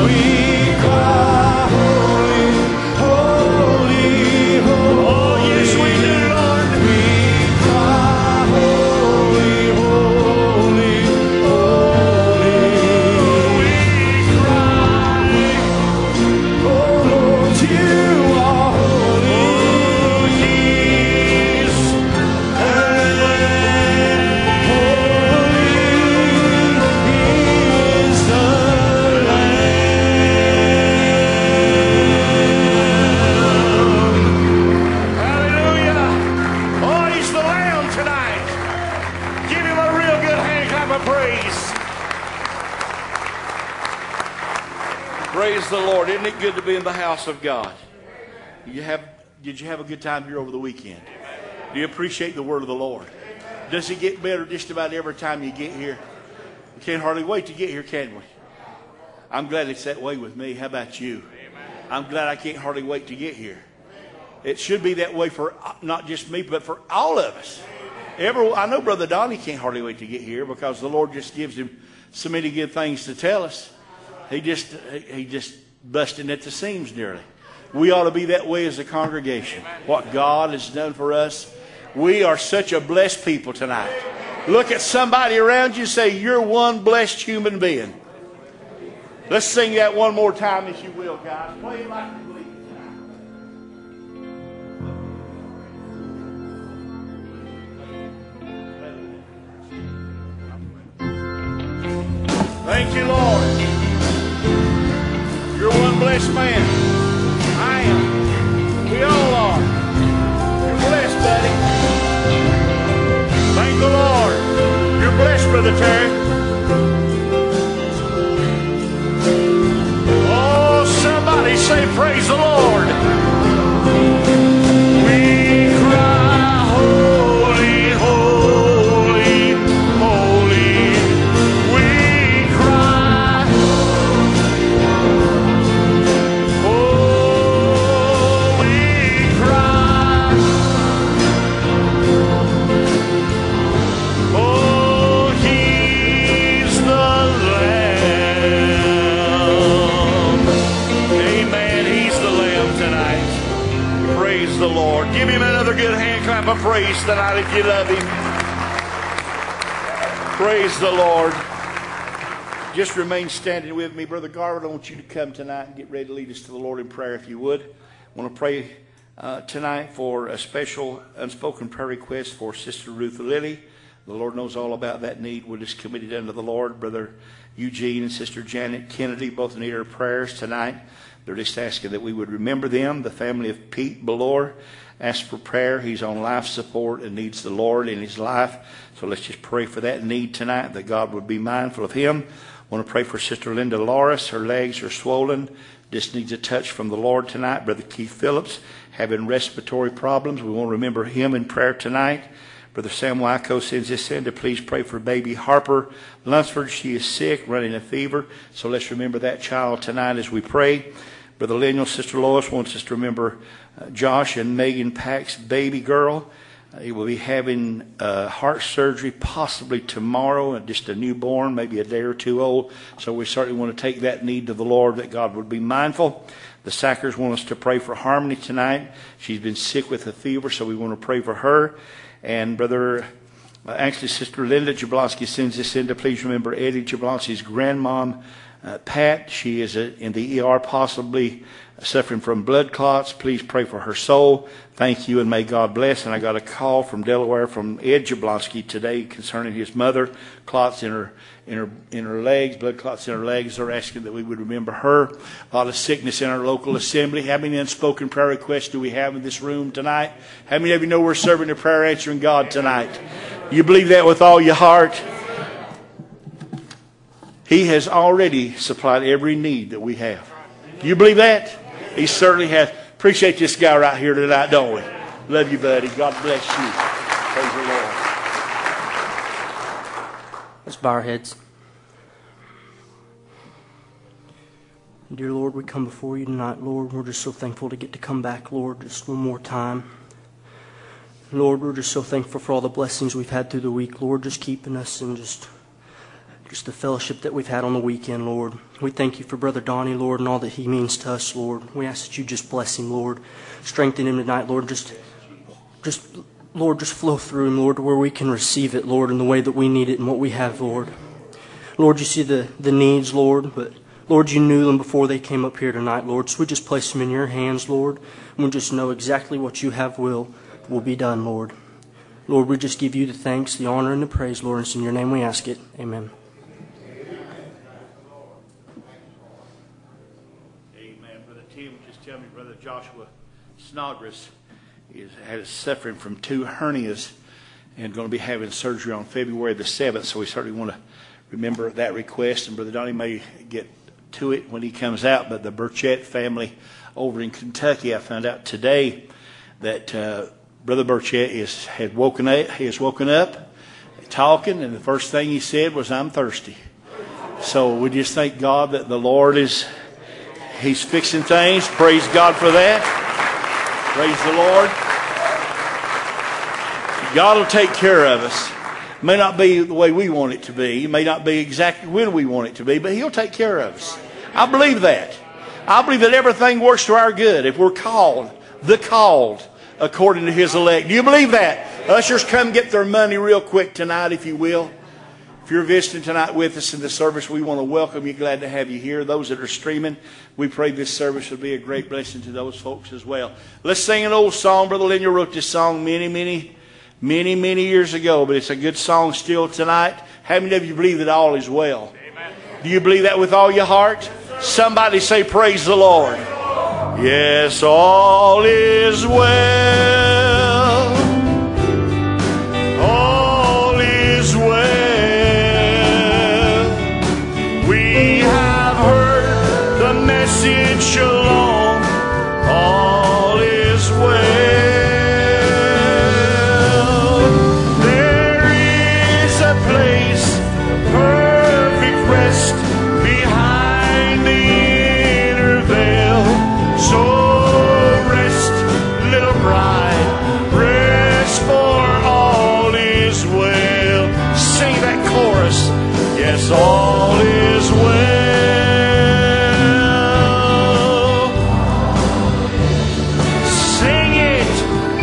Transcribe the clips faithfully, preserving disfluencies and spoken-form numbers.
Praise the Lord. Isn't it good to be in the house of God? You have, did you have a good time here over the weekend? Do you appreciate the word of the Lord? Does it get better just about every time you get here? We can't hardly wait to get here, can we? I'm glad it's that way with me. How about you? I'm glad I can't hardly wait to get here. It should be that way for not just me, but for all of us. Every, I know Brother Donnie can't hardly wait to get here because the Lord just gives him so many good things to tell us. He just he just busting at the seams nearly. We ought to be that way as a congregation. What God has done for us. We are such a blessed people tonight. Look at somebody around you and say, you're one blessed human being. Let's sing that one more time if you will, guys. Play it like you believe tonight. Thank you, Lord. You're one blessed man. I am. We all are. You're blessed, buddy. Thank the Lord. You're blessed, Brother Terry. Oh, somebody say praise the Lord. We cry, holy, holy, holy. We cry. Oh, we cry. Oh, he's the Lamb. Amen. He's the Lamb tonight. Praise the Lord. Give him another good hand clap of praise tonight if you love him. Praise the Lord. Just remain standing with me. Brother Garland, I want you to come tonight and get ready to lead us to the Lord in prayer if you would. I want to pray uh, tonight for a special unspoken prayer request for Sister Ruth Lilly. The Lord knows all about that need. We're just committed unto the Lord. Brother Eugene and Sister Janet Kennedy both need our prayers tonight. They're just asking that we would remember them. The family of Pete Belor asked for prayer. He's on life support and needs the Lord in his life. So let's just pray for that need tonight, that God would be mindful of him. I want to pray for Sister Linda Loris. Her legs are swollen. Just needs a touch from the Lord tonight. Brother Keith Phillips having respiratory problems. We want to remember him in prayer tonight. Brother Sam Wyco sends this in to please pray for baby Harper Lunsford. She is sick, running a fever. So let's remember that child tonight as we pray. Brother Lemuel, Sister Lois wants us to remember uh, Josh and Megan Pack's baby girl. Uh, he will be having uh, heart surgery possibly tomorrow, and just a newborn, maybe a day or two old. So we certainly want to take that need to the Lord, that God would be mindful. The Sackers want us to pray for Harmony tonight. She's been sick with a fever, so we want to pray for her. And Brother, uh, actually Sister Linda Jablonski sends this in to please remember Eddie Jablonski's grandmom, uh, Pat. She is uh, in the E R, possibly suffering from blood clots. Please pray for her soul. Thank you, and may God bless. And I got a call from Delaware from Ed Jablonski today concerning his mother. Clots in her in her in her legs, blood clots in her legs. They're asking that we would remember her. A lot of sickness in our local assembly. How many unspoken prayer requests do we have in this room tonight? How many of you know we're serving a prayer answering God tonight? You believe that with all your heart? He has already supplied every need that we have. You believe that? He certainly has. Appreciate this guy right here tonight, don't we? Love you, buddy. God bless you. Praise the Lord. Let's bow our heads. Dear Lord, we come before you tonight, Lord. We're just so thankful to get to come back, Lord, just one more time. Lord, we're just so thankful for all the blessings we've had through the week, Lord, just keeping us and just just the fellowship that we've had on the weekend, Lord. We thank you for Brother Donnie, Lord, and all that he means to us, Lord. We ask that you just bless him, Lord. Strengthen him tonight, Lord. Just, just, Lord, just flow through him, Lord, where we can receive it, Lord, in the way that we need it and what we have, Lord. Lord, you see the, the needs, Lord, but Lord, you knew them before they came up here tonight, Lord. So we just place them in your hands, Lord. And we just know exactly what you have will will be done, Lord. Lord, we just give you the thanks, the honor, and the praise, Lord. It's in your name we ask it. Amen. Amen. Brother Tim just tell me Brother Joshua Snodgrass is had suffering from two hernias and going to be having surgery on February the seventh. So we certainly want to remember that request. And Brother Donnie may get to it when he comes out. But the Burchett family over in Kentucky, I found out today that uh, Brother Burchett is had woken up. He has woken up, talking, and the first thing he said was, "I'm thirsty." So we just thank God that the Lord is He's fixing things. Praise God for that. Praise the Lord. God will take care of us. It may not be the way we want it to be. It may not be exactly when we want it to be, but He'll take care of us. I believe that. I believe that everything works to our good if we're called, the called, according to His elect. Do you believe that? Ushers, come get their money real quick tonight, if you will. If you're visiting tonight with us in the service, we want to welcome you. Glad to have you here. Those that are streaming, we pray this service will be a great blessing to those folks as well. Let's sing an old song. Brother Linier wrote this song many, many, many, many years ago, but it's a good song still tonight. How many of you believe that all is well? Amen. Do you believe that with all your heart? Somebody say, praise the Lord. Yes, all is well. All is well. We have heard the message along. All is well. There is a place of perfect rest behind the inner veil. So rest, little bride, rest, for all is well. Sing that chorus. Yes, all is well. Sing it.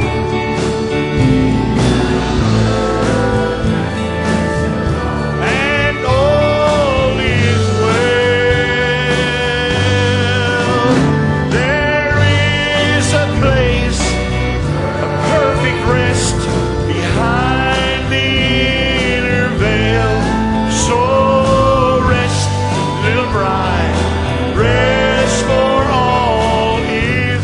And all is well. There is a place of perfect rest behind the inner veil. So rest, little bride, rest, for all is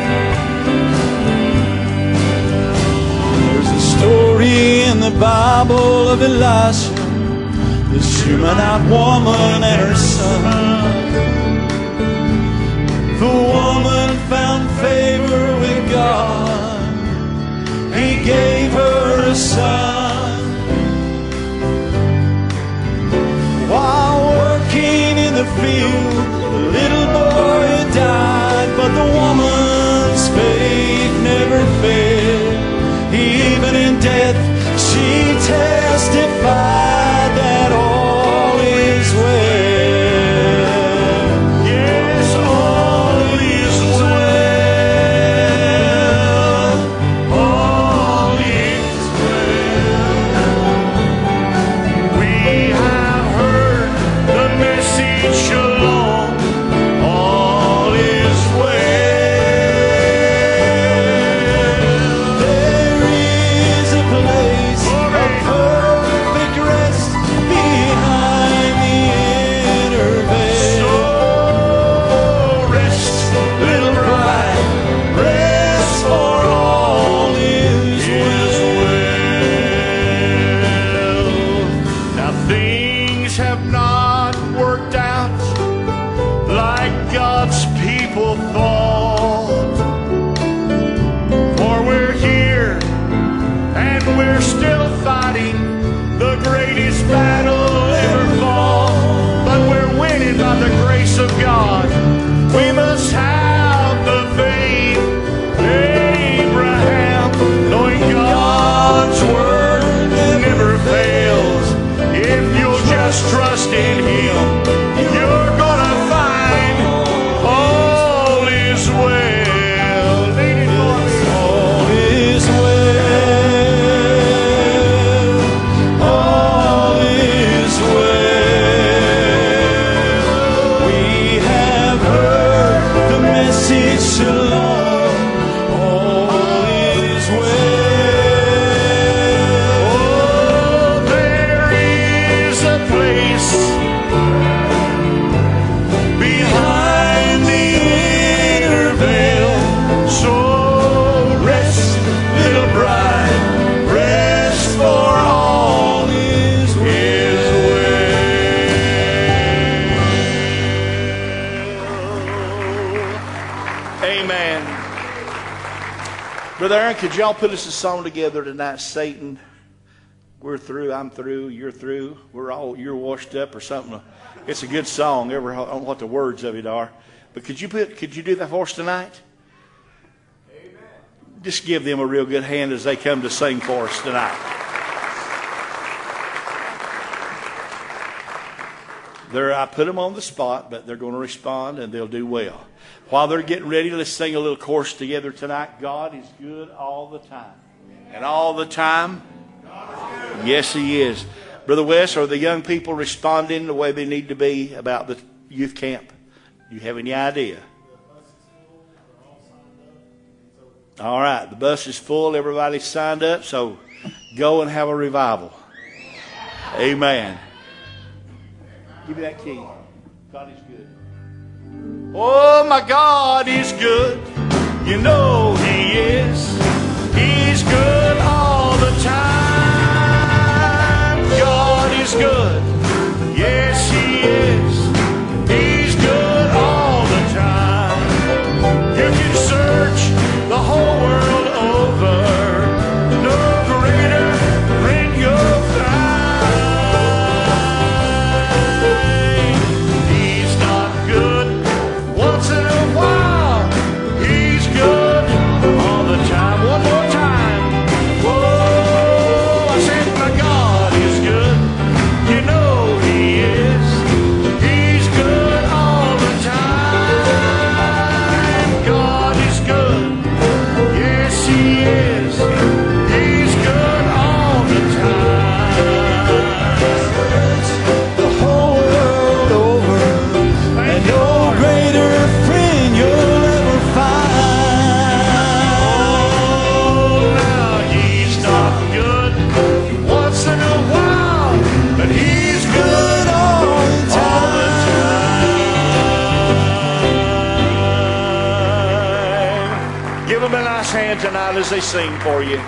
There's a story in the Bible of Elisha, the Shunammite woman and her son. The woman found favor with God. He gave her a son. While working in the field, the little boy died, but the woman's faith never failed. Even in death, she testified that all is well. Yes, all is well. All is well. We have heard the message along. All is well. There is a place of perfect rest behind the inner veil. So rest, little bride, rest, for all is well. Now things have not worked out like God's people thought. For we're here and we're still fighting the greatest battle ever fought. But we're winning by the grace of God. We must have the faith of Abraham, knowing God's word never fails. If you'll just trust Amen. Brother Aaron, could y'all put us a song together tonight? Satan, we're through, I'm through, you're through, we're all, you're washed up or something. It's a good song. Ever, I don't know what the words of it are. But could you put, could you do that for us tonight? Amen. Just give them a real good hand as they come to sing for us tonight. They're, I put them on the spot, but they're going to respond and they'll do well. While they're getting ready, let's sing a little chorus together tonight. God is good all the time. And all the time, yes, He is. Brother Wes, are the young people responding the way they need to be about the youth camp? Do you have any idea? All right, the bus is full. Everybody's signed up, so go and have a revival. Amen. Give me that key. God is good. Oh, my God is good. You know He is. He's good all the time. God is good. Yes, He is. He's good all the time. You can search the whole world over. No greater friend you'll find. He's not good once in a while. He's good all the time. One more time. Whoa, I said my God is good. You know He is. He's good all the time. God is good. Yes, He is. He's good all the time. The whole world over, and no greater friend you'll ever find. Now He's not good once in a while, but He's good all the time. Give them a nice hand tonight as they sing for you.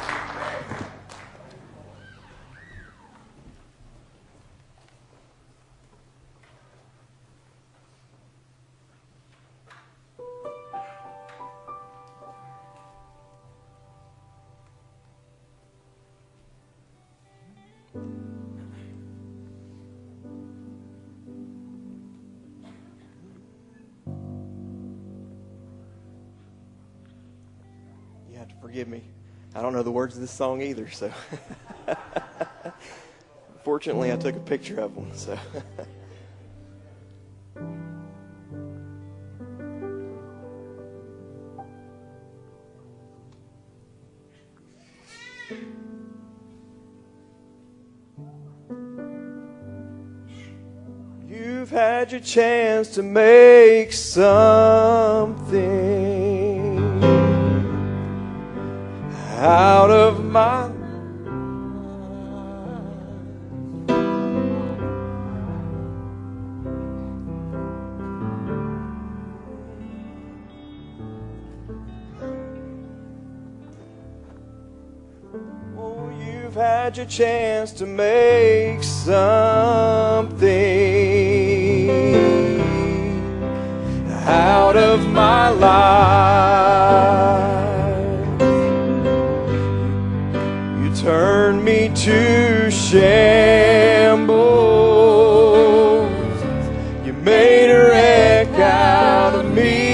You have to forgive me. I don't know the words of this song either, so. Fortunately, I took a picture of them, so. You've had your chance to make something out of my life. Oh, you've had your chance to make something out of my life. Turn me to shambles. You made a wreck out of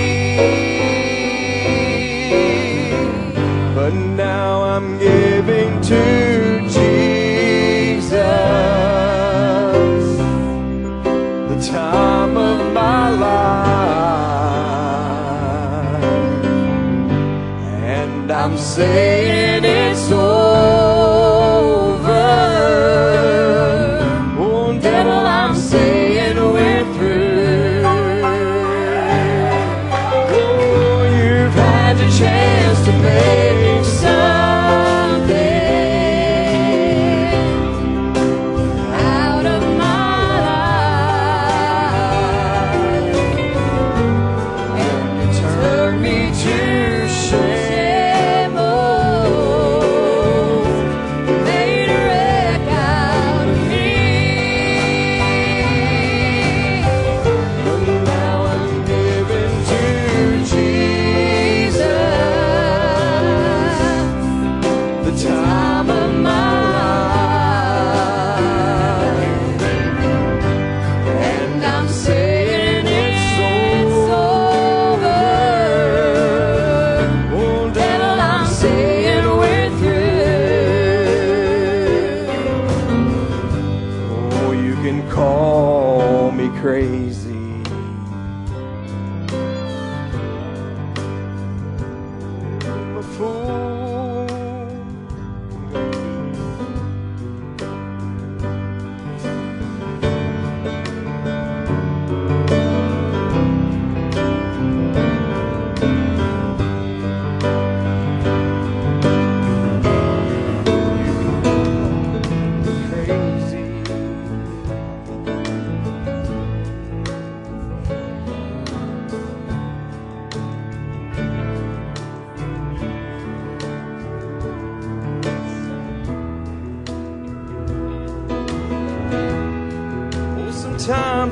me. But now I'm giving to Jesus the time of my life. And I'm saying it's over. Chance to make something out of my life, and you turn me to shambles.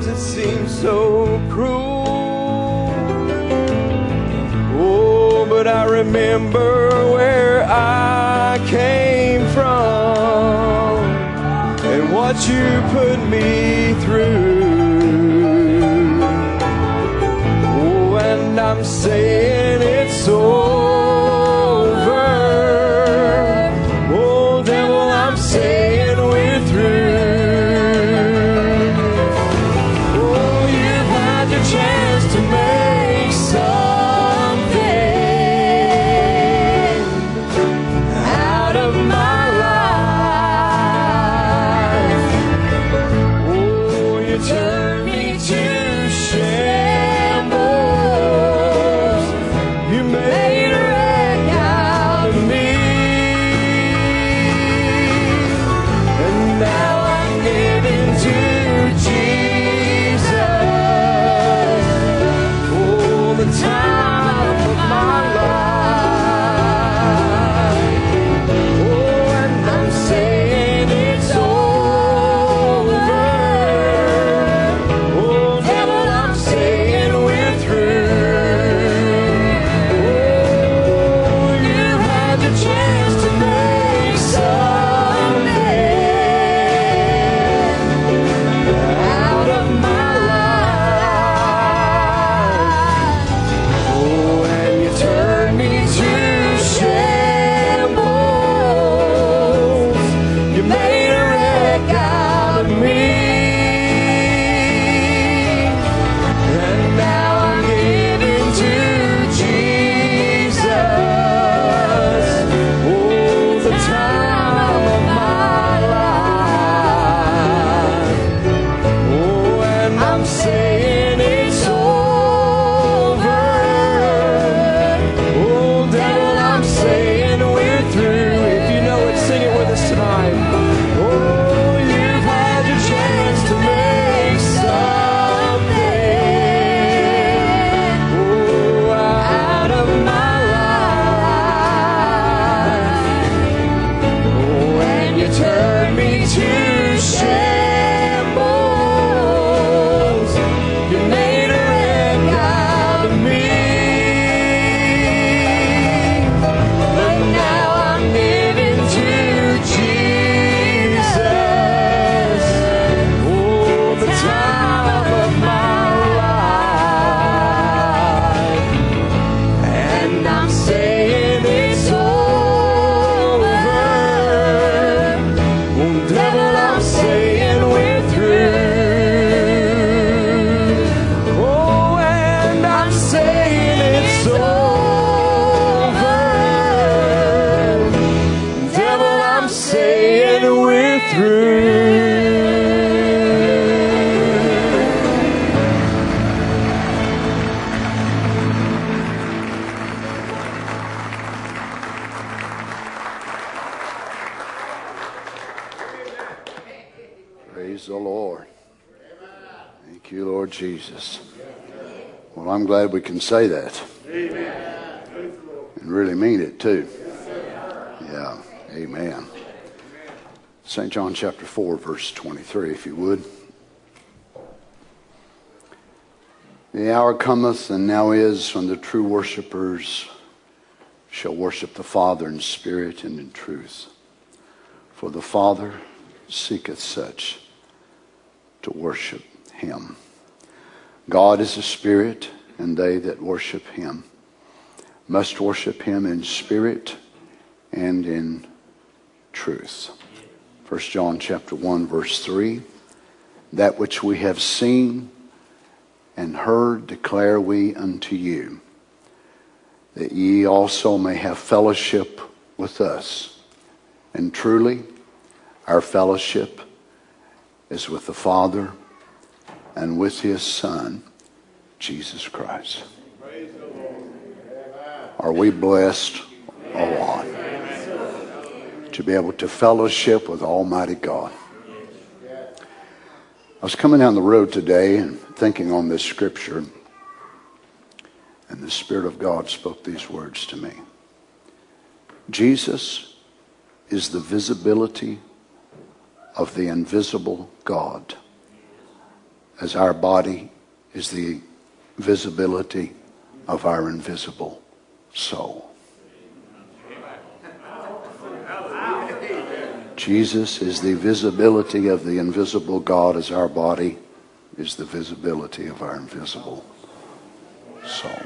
times it seems so cruel. Oh, but I remember where I came from and what you put me through. Oh, and I'm saying it's over. Oh, devil, I'm saying we're through. Oh, you've had your chance to make something out of my life. Oh, you turned me to shambles. You made a wreck out of me. And now I'm giving to Jesus. Oh, the time of my life. Oh, and I'm saying it's over. Oh, devil, I'm saying we're through. Oh, you had your chance to make something out of my life. Oh, and you turned me to shambles. You made a wreck out of me. And now I'm giving to Jesus. Oh, the time of my life. Oh, and I'm saying it's over. Oh, devil, I'm saying we're through. If you know it, sing it with us tonight. Oh, you've had your chance to make something oh, out of my life. Oh, and you turned me to shambles. You made a wreck out of me. But now I'm giving to Jesus. Oh, the time of my life. And I'm saying it's over. Oh, devil, I'm saying we're through. Oh, and I'm saying it's over. Devil, I'm saying we're through. Praise the Lord. Thank you, Lord Jesus. Well, I'm glad we can say that. And really mean it, too. Yeah, amen. Saint John chapter four, verse twenty-three, if you would. The hour cometh, and now is, when the true worshipers shall worship the Father in spirit and in truth. For the Father seeketh such to worship him. God is a spirit, and they that worship him must worship him in spirit and in truth. First John chapter one, verse three. That which we have seen and heard declare we unto you, that ye also may have fellowship with us. And truly, our fellowship is with the Father and with his Son, Jesus Christ. Are we blessed or what? To be able to fellowship with Almighty God. I was coming down the road today and thinking on this scripture, and the Spirit of God spoke these words to me. Jesus is the visibility of the invisible God. as our body is the visibility of our invisible soul. Jesus is the visibility of the invisible God as our body is the visibility of our invisible soul.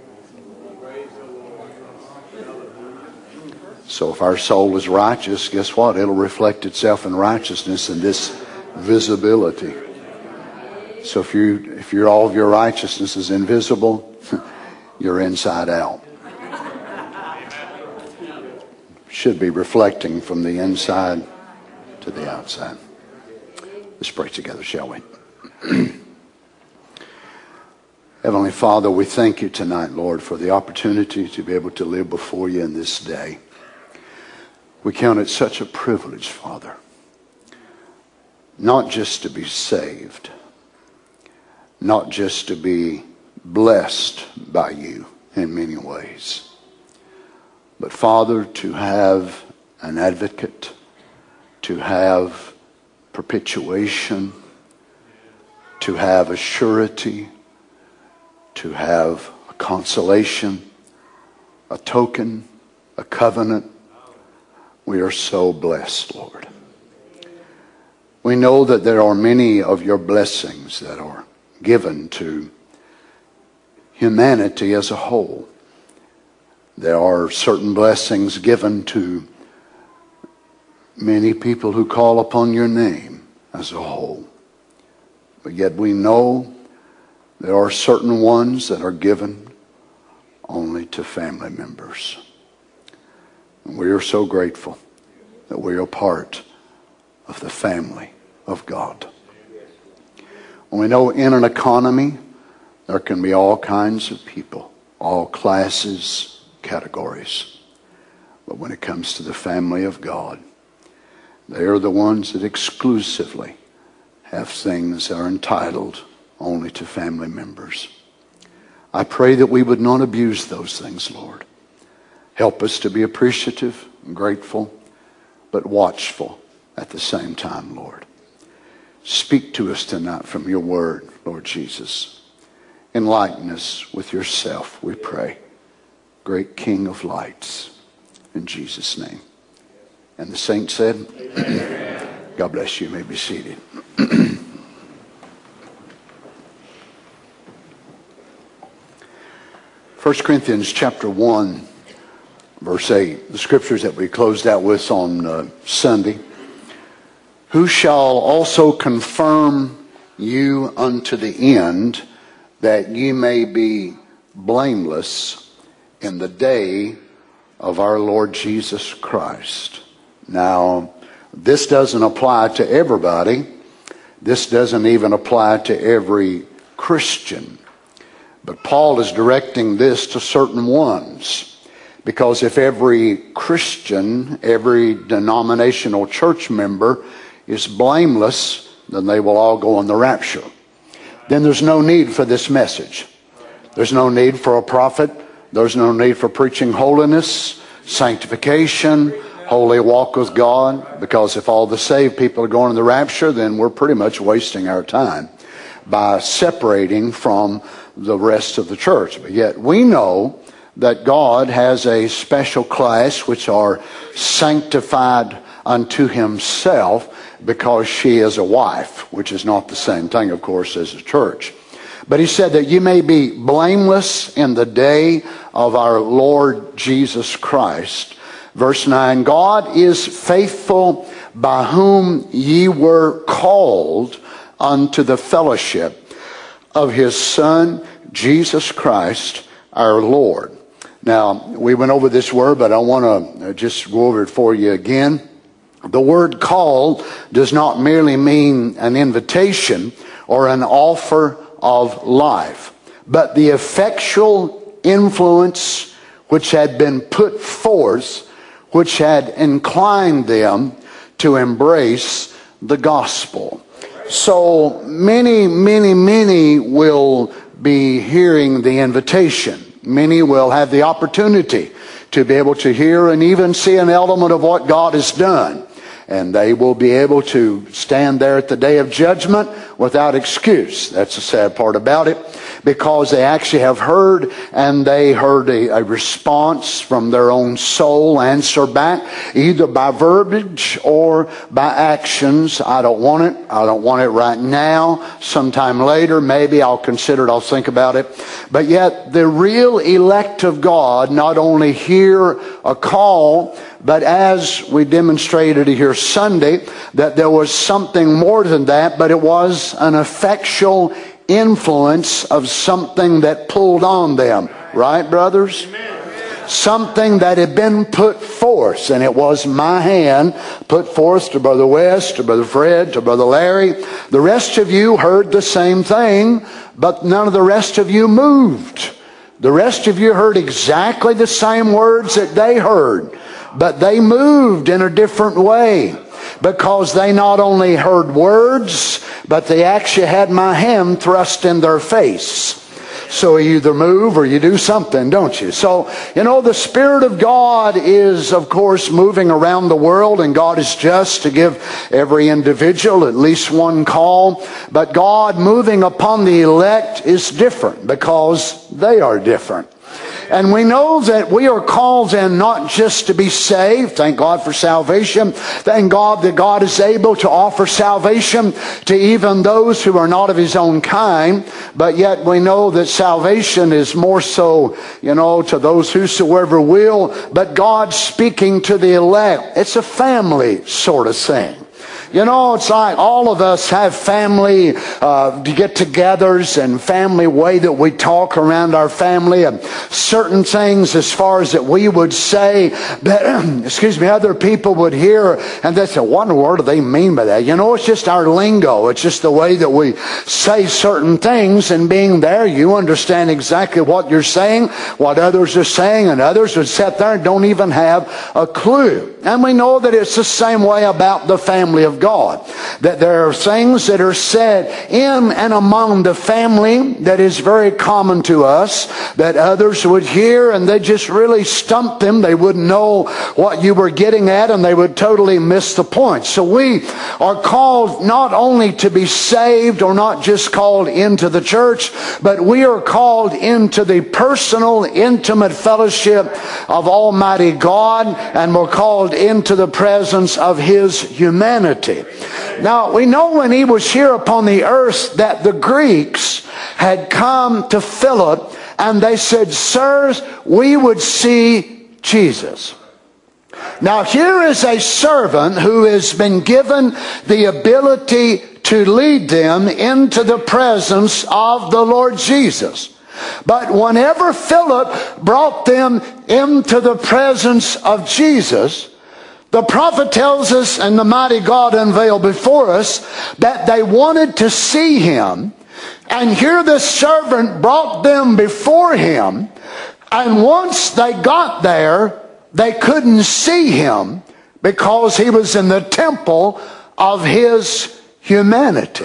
So if our soul is righteous, guess what? It'll reflect itself in righteousness in this visibility. So if you if you're, all of your righteousness is invisible, you're inside out. Should be reflecting from the inside to the outside. Let's pray together, shall we? Heavenly Father, we thank you tonight, Lord, for the opportunity to be able to live before you in this day. We count it such a privilege, Father, not just to be saved, not just to be blessed by you in many ways, but, Father, to have an advocate, to have perpetuation, to have a surety, to have a consolation, a token, a covenant. We are so blessed, Lord. We know that there are many of your blessings that are given to humanity as a whole. There are certain blessings given to many people who call upon your name as a whole. But yet we know there are certain ones that are given only to family members. And we are so grateful that we are part of the family of God. And we know in an economy there can be all kinds of people, all classes, categories. But when it comes to the family of God, they are the ones that exclusively have things that are entitled only to family members. I pray that we would not abuse those things, Lord. Help us to be appreciative and grateful, but watchful at the same time, Lord. Speak to us tonight from your word, Lord Jesus. Enlighten us with yourself, we pray. Great King of lights, in Jesus' name. And the saints said, amen. God bless you. You may be seated. First Corinthians chapter one, verse eight, the scriptures that we closed out with on uh, Sunday. Who shall also confirm you unto the end, that ye may be blameless in the day of our Lord Jesus Christ. Now, this doesn't apply to everybody. This doesn't even apply to every Christian. But Paul is directing this to certain ones. Because if every Christian, every denominational church member is blameless, then they will all go in the rapture. Then there's no need for this message. There's no need for a prophet. There's no need for preaching holiness, sanctification, holy walk with God. Because if all the saved people are going in the rapture, then we're pretty much wasting our time by separating from the rest of the church. But yet we know that God has a special class which are sanctified unto himself, because she is a wife, which is not the same thing, of course, as a church. But he said that you may be blameless in the day of our Lord Jesus Christ. Verse nine, God is faithful, by whom ye were called unto the fellowship of his Son, Jesus Christ, our Lord. Now, we went over this word, but I want to just go over it for you again. The word call does not merely mean an invitation or an offer of life, but the effectual influence which had been put forth, which had inclined them to embrace the gospel. So many, many, many will be hearing the invitation. Many will have the opportunity to be able to hear and even see an element of what God has done. And they will be able to stand there at the day of judgment without excuse. That's the sad part about it, because they actually have heard, and they heard a, a response from their own soul answer back, either by verbiage or by actions. I don't want it. I don't want it right now. Sometime later, maybe I'll consider it. I'll think about it. But yet, the real elect of God not only hear a call, but as we demonstrated here Sunday, that there was something more than that, but it was an effectual influence of something that pulled on them. Right, brothers? Amen. Something that had been put forth, and it was my hand put forth to Brother West, to Brother Fred, to Brother Larry. The rest of you heard the same thing, but none of the rest of you moved. The rest of you heard exactly the same words that they heard, but they moved in a different way, because they not only heard words, but they actually had my hand thrust in their face. So you either move or you do something, don't you? So, you know, the Spirit of God is, of course, moving around the world, and God is just to give every individual at least one call. But God moving upon the elect is different, because they are different. And we know that we are called in not just to be saved. Thank God for salvation. Thank God that God is able to offer salvation to even those who are not of His own kind. But yet we know that salvation is more so, you know, to those whosoever will. But God speaking to the elect. It's a family sort of thing. You know, it's like all of us have family uh, get-togethers and family way that we talk around our family, and certain things as far as that we would say that, excuse me, other people would hear, and they say, what in the world do they mean by that? You know, it's just our lingo. It's just the way that we say certain things, and being there, you understand exactly what you're saying, what others are saying, and others would sit there and don't even have a clue. And we know that it's the same way about the family of God. That there are things that are said in and among the family that is very common to us, that others would hear and they just really stump them. They wouldn't know what you were getting at, and they would totally miss the point. So we are called not only to be saved, or not just called into the church, but we are called into the personal, intimate fellowship of Almighty God, and we're called into the presence of His humanity. Now, we know when He was here upon the earth that the Greeks had come to Philip and they said, sirs, we would see Jesus. Now, here is a servant who has been given the ability to lead them into the presence of the Lord Jesus. But whenever Philip brought them into the presence of Jesus, the prophet tells us, and the mighty God unveiled before us, that they wanted to see Him. And here this servant brought them before Him. And once they got there, they couldn't see Him, because He was in the temple of His humanity.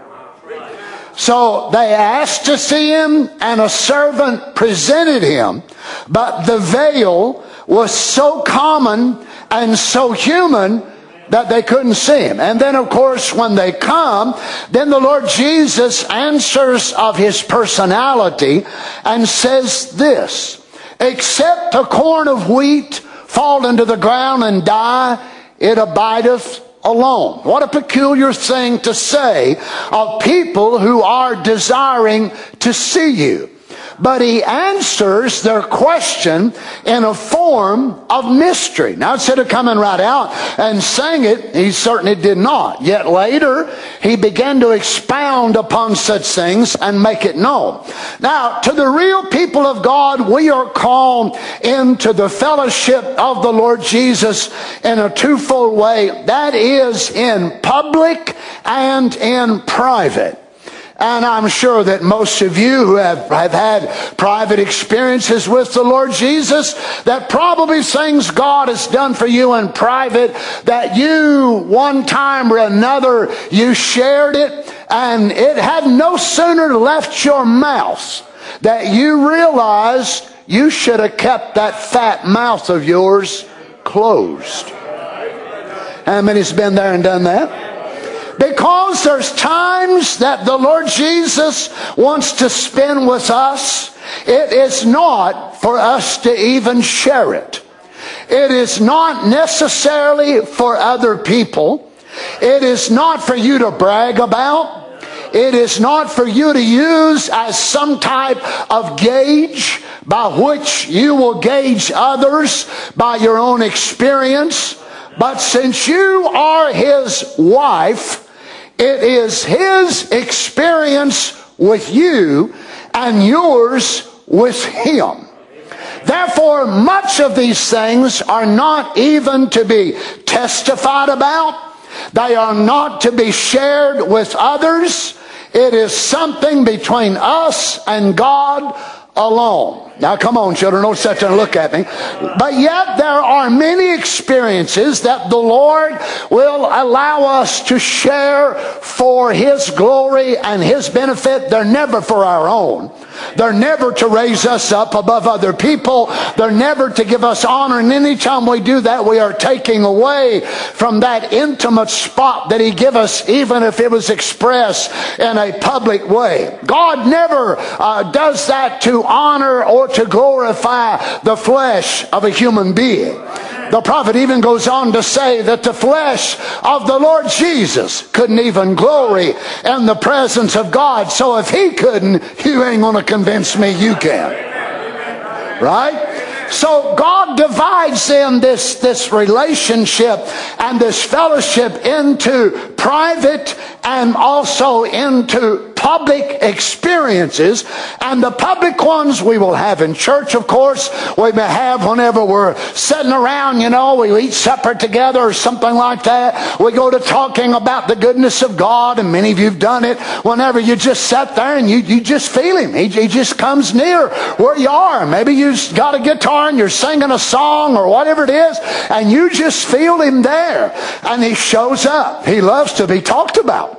So they asked to see Him, and a servant presented Him. But the veil was so common and so human that they couldn't see Him. And then, of course, when they come, then the Lord Jesus answers of His personality and says this, except a corn of wheat fall into the ground and die, it abideth alone. What a peculiar thing to say of people who are desiring to see you. But He answers their question in a form of mystery. Now, instead of coming right out and saying it, He certainly did not. Yet later, He began to expound upon such things and make it known. Now, to the real people of God, we are called into the fellowship of the Lord Jesus in a twofold way. That is, in public and in private. And I'm sure that most of you who have, have had private experiences with the Lord Jesus, that probably things God has done for you in private, that you one time or another, you shared it, and it had no sooner left your mouth that you realized you should have kept that fat mouth of yours closed. How many's been there and done that? Because there's times that the Lord Jesus wants to spend with us. It is not for us to even share it. It is not necessarily for other people. It is not for you to brag about. It is not for you to use as some type of gauge by which you will gauge others by your own experience. But since you are His wife, it is His experience with you and yours with Him. Therefore, much of these things are not even to be testified about. They are not to be shared with others. It is something between us and God alone. Now come on, children, don't sit there and look at me. But yet there are many experiences that the Lord will allow us to share for His glory and His benefit. They're never for our own. They're never to raise us up above other people. They're never to give us honor. And anytime we do that, we are taking away from that intimate spot that He gave us, even if it was expressed in a public way. God never uh, does that to honor or to glorify the flesh of a human being. The prophet even goes on to say that the flesh of the Lord Jesus couldn't even glory in the presence of God. So if He couldn't, you ain't going to convince me you can. Right? So God divides then this, this relationship and this fellowship into private and also into public experiences. And the public ones we will have in church, of course. We may have whenever we're sitting around, you know, we eat supper together or something like that. We go to talking about the goodness of God, and many of you have done it. Whenever you just sit there and you, you just feel Him. He, he just comes near where you are. Maybe you've got a guitar and you're singing a song or whatever it is, and you just feel Him there. And He shows up. He loves to be talked about.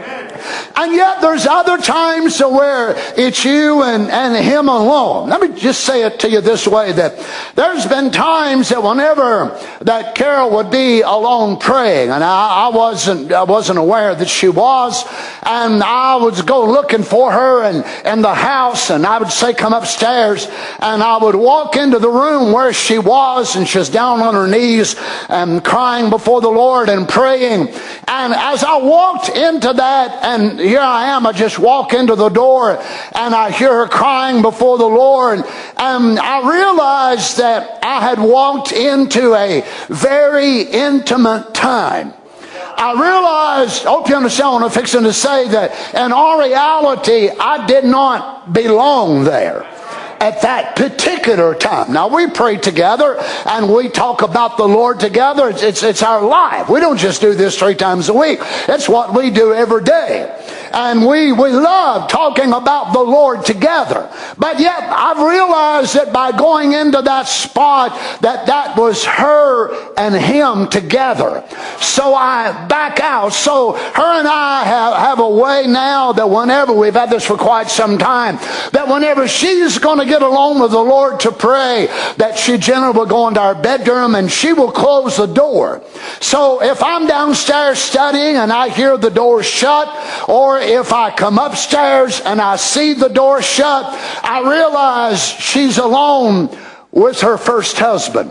And yet there's other times where it's you and, and Him alone. Let me just say it to you this way, that there's been times that whenever that Carol would be alone praying, and I, I wasn't I wasn't aware that she was, and I would go looking for her in, in the house, and I would say, come upstairs, and I would walk into the room where she was, and she's down on her knees and crying before the Lord and praying. And as I walked into that, and here I am, I just walk into the door and I hear her crying before the Lord. And I realized that I had walked into a very intimate time. I realized, I hope you understand what I'm fixing to say, that in all reality, I did not belong there at that particular time. Now, we pray together and we talk about the Lord together. It's, it's, it's our life. We don't just do this three times a week. It's what we do every day. And we, we love talking about the Lord together. But yet, I've realized that by going into that spot, that that was her and Him together. So I back out. So her and I have, have a way now that whenever, we've had this for quite some time, that whenever she's going to get alone with the Lord to pray, that she generally will go into our bedroom and she will close the door. So if I'm downstairs studying and I hear the door shut, or if I come upstairs and I see the door shut, I realize she's alone with her first husband,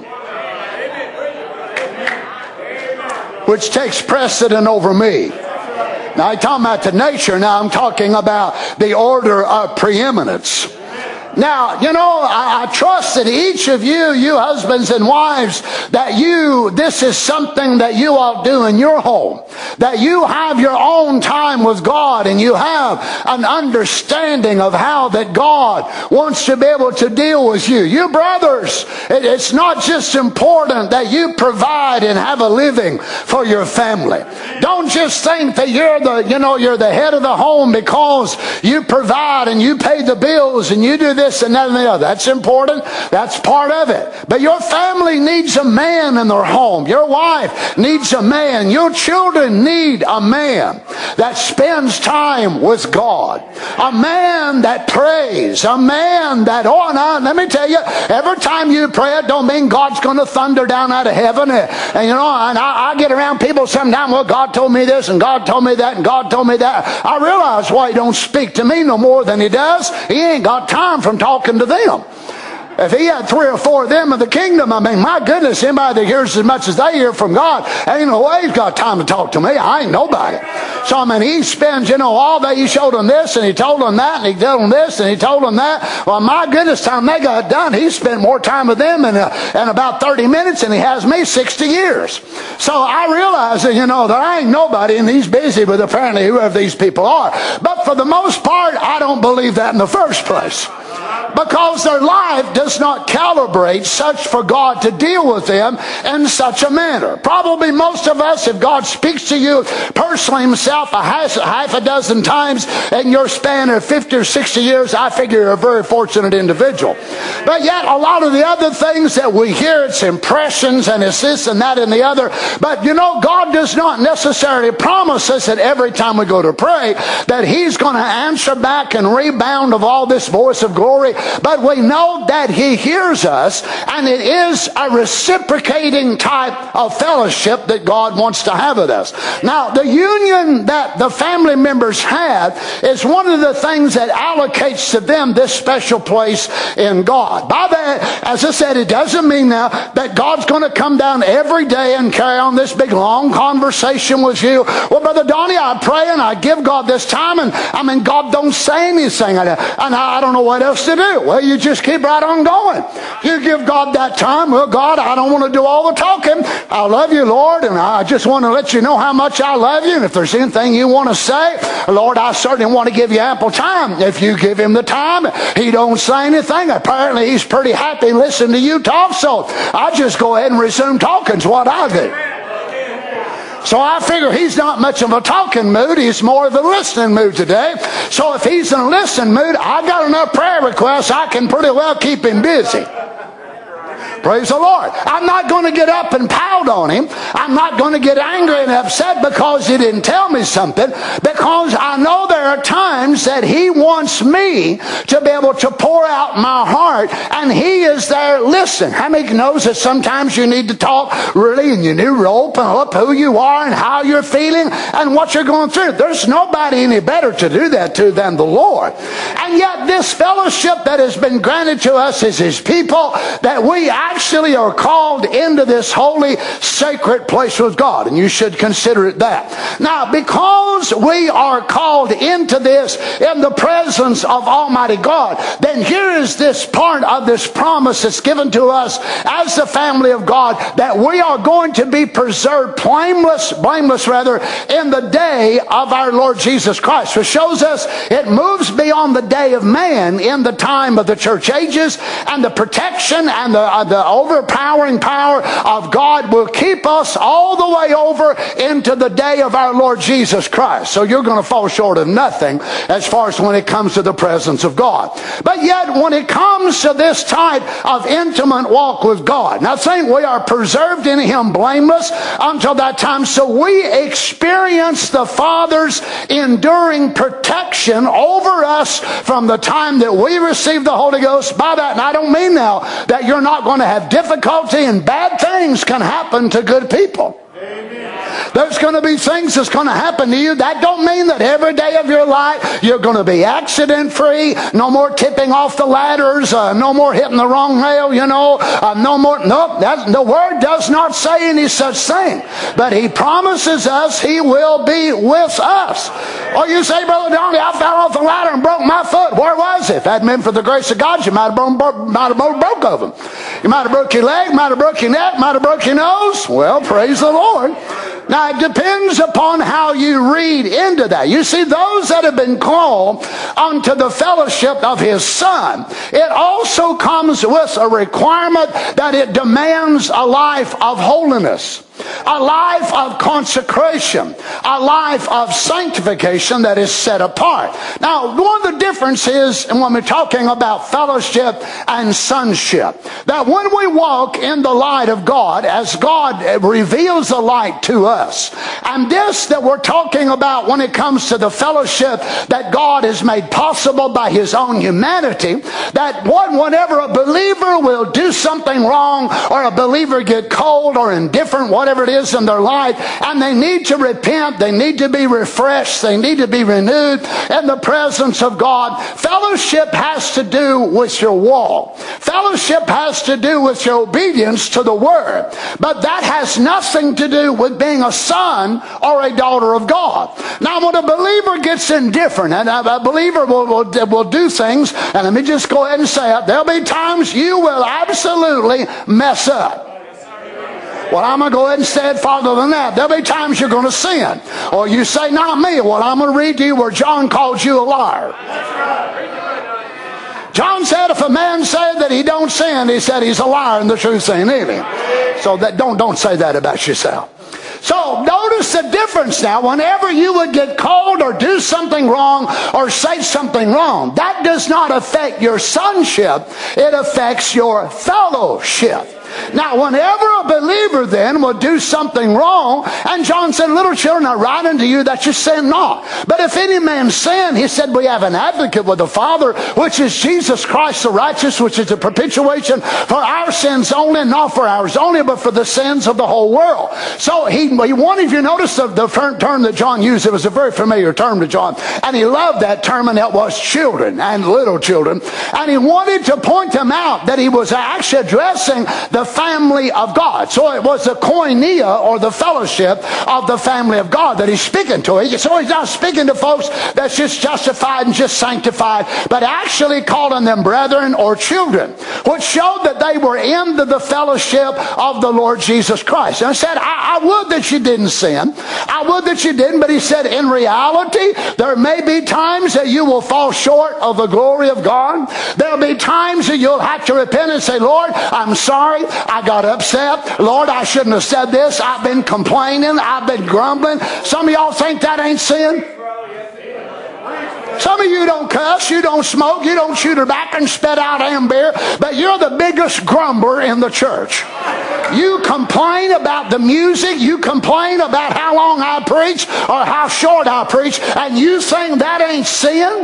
which takes precedent over me. Now, I'm talking about the nature. Now, I'm talking about the order of preeminence. Now, you know, I, I trust that each of you, you husbands and wives, that you, this is something that you all do in your home. That you have your own time with God, and you have an understanding of how that God wants to be able to deal with you. You brothers, it, it's not just important that you provide and have a living for your family. Don't just think that you're the, you know, you're the head of the home because you provide and you pay the bills and you do this this and that and the other. That's important. That's part of it. But your family needs a man in their home. Your wife needs a man. Your children need a man that spends time with God. A man that prays. A man that, oh, now, let me tell you, every time you pray, it don't mean God's going to thunder down out of heaven. And, and you know, and I, I get around people sometimes, well, God told me this and God told me that and God told me that. I realize why he don't speak to me no more than he does. He ain't got time from talking to them. If he had three or four of them in the kingdom, I mean, my goodness, anybody that hears as much as they hear from God, ain't no way he's got time to talk to me. I ain't nobody. So, I mean, he spends, you know, all day. He showed them this and he told them that and he told them this and he told them that. Well, my goodness, time they got done, he spent more time with them in, uh, in about thirty minutes than he has me sixty years. So I realize that, you know, there ain't nobody and he's busy with apparently whoever these people are. But for the most part, I don't believe that in the first place. Because their life does not calibrate such for God to deal with them in such a manner. Probably most of us, if God speaks to you personally himself a half, half a dozen times in your span of fifty or sixty years, I figure you're a very fortunate individual. But yet a lot of the other things that we hear, it's impressions and it's this and that and the other. But you know, God does not necessarily promise us that every time we go to pray that he's going to answer back and rebound of all this voice of glory. But we know that he hears us, and it is a reciprocating type of fellowship that God wants to have with us. Now, the union that the family members have is one of the things that allocates to them this special place in God. By that, as I said, it doesn't mean now that God's going to come down every day and carry on this big long conversation with you. Well, Brother Donnie, I pray and I give God this time, and I mean, God don't say anything, and I don't know what else to do. Well, you just keep right on going. You give God that time. Well, God, I don't want to do all the talking. I love you, Lord, and I just want to let you know how much I love you. And if there's anything you want to say, Lord, I certainly want to give you ample time. If you give him the time, he don't say anything. Apparently, he's pretty happy listening to you talk, so I just go ahead and resume talking. Is what I do. So I figure he's not much of a talking mood. He's more of a listening mood today. So if he's in a listening mood, I got enough prayer requests. I can pretty well keep him busy. Praise the Lord. I'm not going to get up and pout on him. I'm not going to get angry and upset because he didn't tell me something. Because I know there are times that he wants me to be able to pour out my heart, and he is there listening. How many knows that sometimes you need to talk really, and you need to open up who you are and how you're feeling and what you're going through? There's nobody any better to do that to than the Lord. And yet this fellowship that has been granted to us as his people, that we actually are called into this holy, sacred place with God. And you should consider it that. Now, because we are called into this in the presence of Almighty God, then here is this part of this promise that's given to us as the family of God, that we are going to be preserved blameless, blameless rather, in the day of our Lord Jesus Christ. Which shows us it moves beyond the day of man in the time of the church ages, and the protection and the, uh, the overpowering power of God will keep us all the way over into the day of our Lord Jesus Christ. So you're going to fall short of nothing as far as when it comes to the presence of God. But yet when it comes to this type of intimate walk with God, now think we are preserved in him blameless until that time. So we experience the Father's enduring protection over us from the time that we receive the Holy Ghost. By that, and I don't mean now that you're not going to have difficulty, and bad things can happen to good people. There's going to be things that's going to happen to you. That don't mean that every day of your life you're going to be accident free. No more tipping off the ladders. Uh, no more hitting the wrong nail, you know. Uh, no more. No, that, the Word does not say any such thing. But he promises us he will be with us. Or you say, Brother Donnie, I fell off the ladder and broke my foot. Where was it? If it hadn't been for the grace of God, you might have broke, might have broke both of them. You might have broke your leg, might have broke your neck, might have broke your nose. Well, praise the Lord. Now, it depends upon how you read into that. You see, those that have been called unto the fellowship of his Son, it also comes with a requirement that it demands a life of holiness. a life of consecration, a life of sanctification that is set apart. Now, one of the differences when we're talking about fellowship and sonship, that when we walk in the light of God, as God reveals the light to us, and this that we're talking about when it comes to the fellowship that God has made possible by His own humanity, that one, whenever a believer will do something wrong, or a believer get cold or indifferent, whatever it is in their life, and they need to repent, they need to be refreshed, they need to be renewed in the presence of God. Fellowship has to do with your walk. Fellowship has to do with your obedience to the Word. But that has nothing to do with being a son or a daughter of God. Now, when a believer gets indifferent, and a believer will, will, will do things, and let me just go ahead and say it, there'll be times you will absolutely mess up. Well, I'm going to go ahead and say it farther than that. There'll be times you're going to sin. Or you say, not me. Well, I'm going to read to you where John calls you a liar. John said if a man said that he don't sin, he said he's a liar and the truth ain't in him. So that don't, don't say that about yourself. So notice the difference now. Whenever you would get called or do something wrong or say something wrong, that does not affect your sonship. It affects your fellowship. Now, whenever a believer then will do something wrong, and John said, little children, I write unto you that you sin not. But if any man sin, he said, we have an advocate with the Father, which is Jesus Christ the righteous, which is the propitiation for our sins only, not for ours only, but for the sins of the whole world. So he, he wanted, if you notice the, the term that John used, it was a very familiar term to John, and he loved that term, and that was children and little children. And he wanted to point them out that he was actually addressing the family of God. So it was the koinonia, or the fellowship of the family of God that he's speaking to. So he's not speaking to folks that's just justified and just sanctified, but actually calling them brethren or children, which showed that they were in the, the fellowship of the Lord Jesus Christ. And I said, I, I would that you didn't sin. I would that you didn't, but he said, in reality, there may be times that you will fall short of the glory of God. There'll be times that you'll have to repent and say, Lord, I'm sorry. I got upset. Lord, I shouldn't have said this. I've been complaining. I've been grumbling. Some of y'all think that ain't sin. Some of you don't cuss, you don't smoke, you don't shoot her back and spit out amber, but you're the biggest grumbler in the church. You complain about the music, you complain about how long I preach or how short I preach, and you think that ain't sin?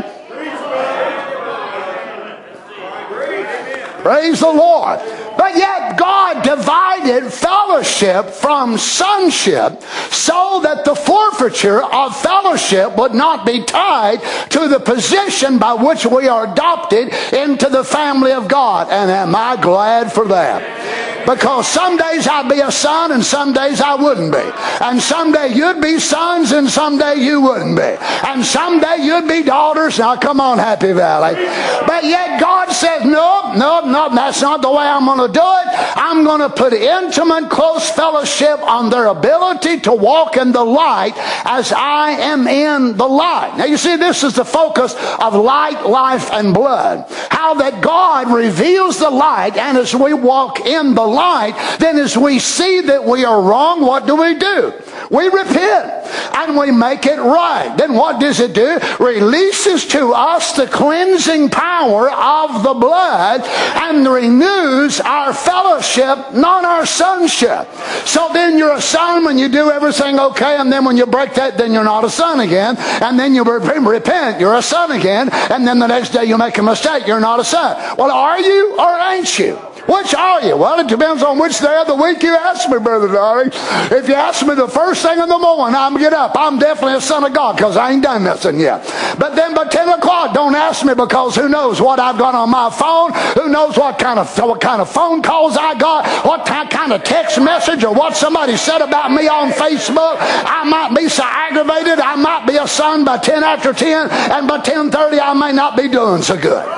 Praise the Lord. But yet God divided fellowship from sonship so that the forfeiture of fellowship would not be tied to the position by which we are adopted into the family of God. And am I glad for that? Because some days I'd be a son and some days I wouldn't be. And someday you'd be sons and someday you wouldn't be. And someday you'd be daughters. Now come on, Happy Valley. But yet God says, no, no, no, that's not the way I'm going to do it. I'm going to put intimate, close fellowship on their ability to walk in the light as I am in the light. Now you see, this is the focus of light, life, and blood. How that God reveals the light, and as we walk in the light, then as we see that we are wrong, what do we do? We repent and we make it right. Then what does it do? Releases to us the cleansing power of the blood and renews our fellowship, not our sonship. So then you're a son when you do everything okay, and then when you break that, then you're not a son again. And then you repent, you're a son again, and then the next day you make a mistake, you're not a son. Well, are you or ain't you? Which are you? Well, it depends on which day of the week you ask me, Brother Darling. If you ask me the first thing in the morning, I'm get up. I'm definitely a son of God because I ain't done nothing yet. But then by ten o'clock, don't ask me, because who knows what I've got on my phone? Who knows what kind of what kind of phone calls I got? What kind of text message or what somebody said about me on Facebook? I might be so aggravated. I might be a son by ten after ten, and by ten thirty I may not be doing so good.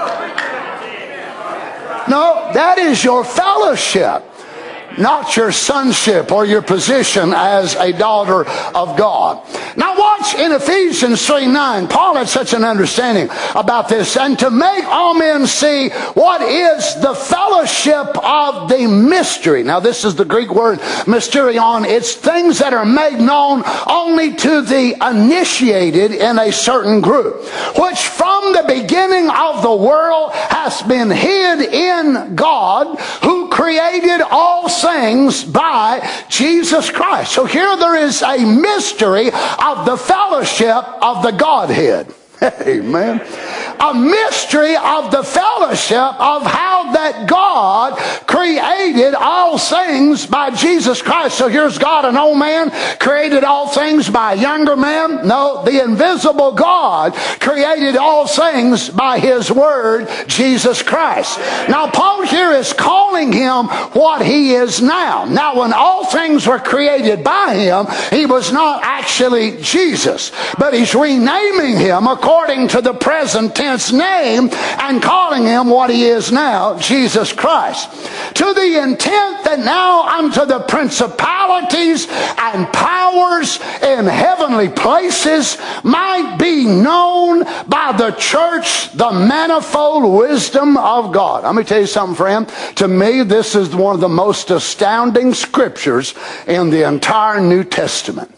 No, that is your fellowship, not your sonship or your position as a daughter of God. Now watch watch in Ephesians three nine, Paul had such an understanding about this. And to make all men see what is the fellowship of the mystery. Now this is the Greek word mysterion. It's things that are made known only to the initiated in a certain group, which from the beginning of the world has been hid in God, who created all things by Jesus Christ. So here there is a mystery of the fellowship of the Godhead. Amen. A mystery of the fellowship of how that God created all things by Jesus Christ. So here's God, an old man, created all things by a younger man. No, the invisible God created all things by His Word, Jesus Christ. Now Paul here is calling Him what He is now. Now when all things were created by Him, He was not actually Jesus, but he's renaming Him according to the present tense name and calling Him what He is now, Jesus Christ. To the intent that now unto the principalities and powers in heavenly places might be known by the church the manifold wisdom of God. Let me tell you something, friend. To me, this is one of the most astounding scriptures in the entire New Testament.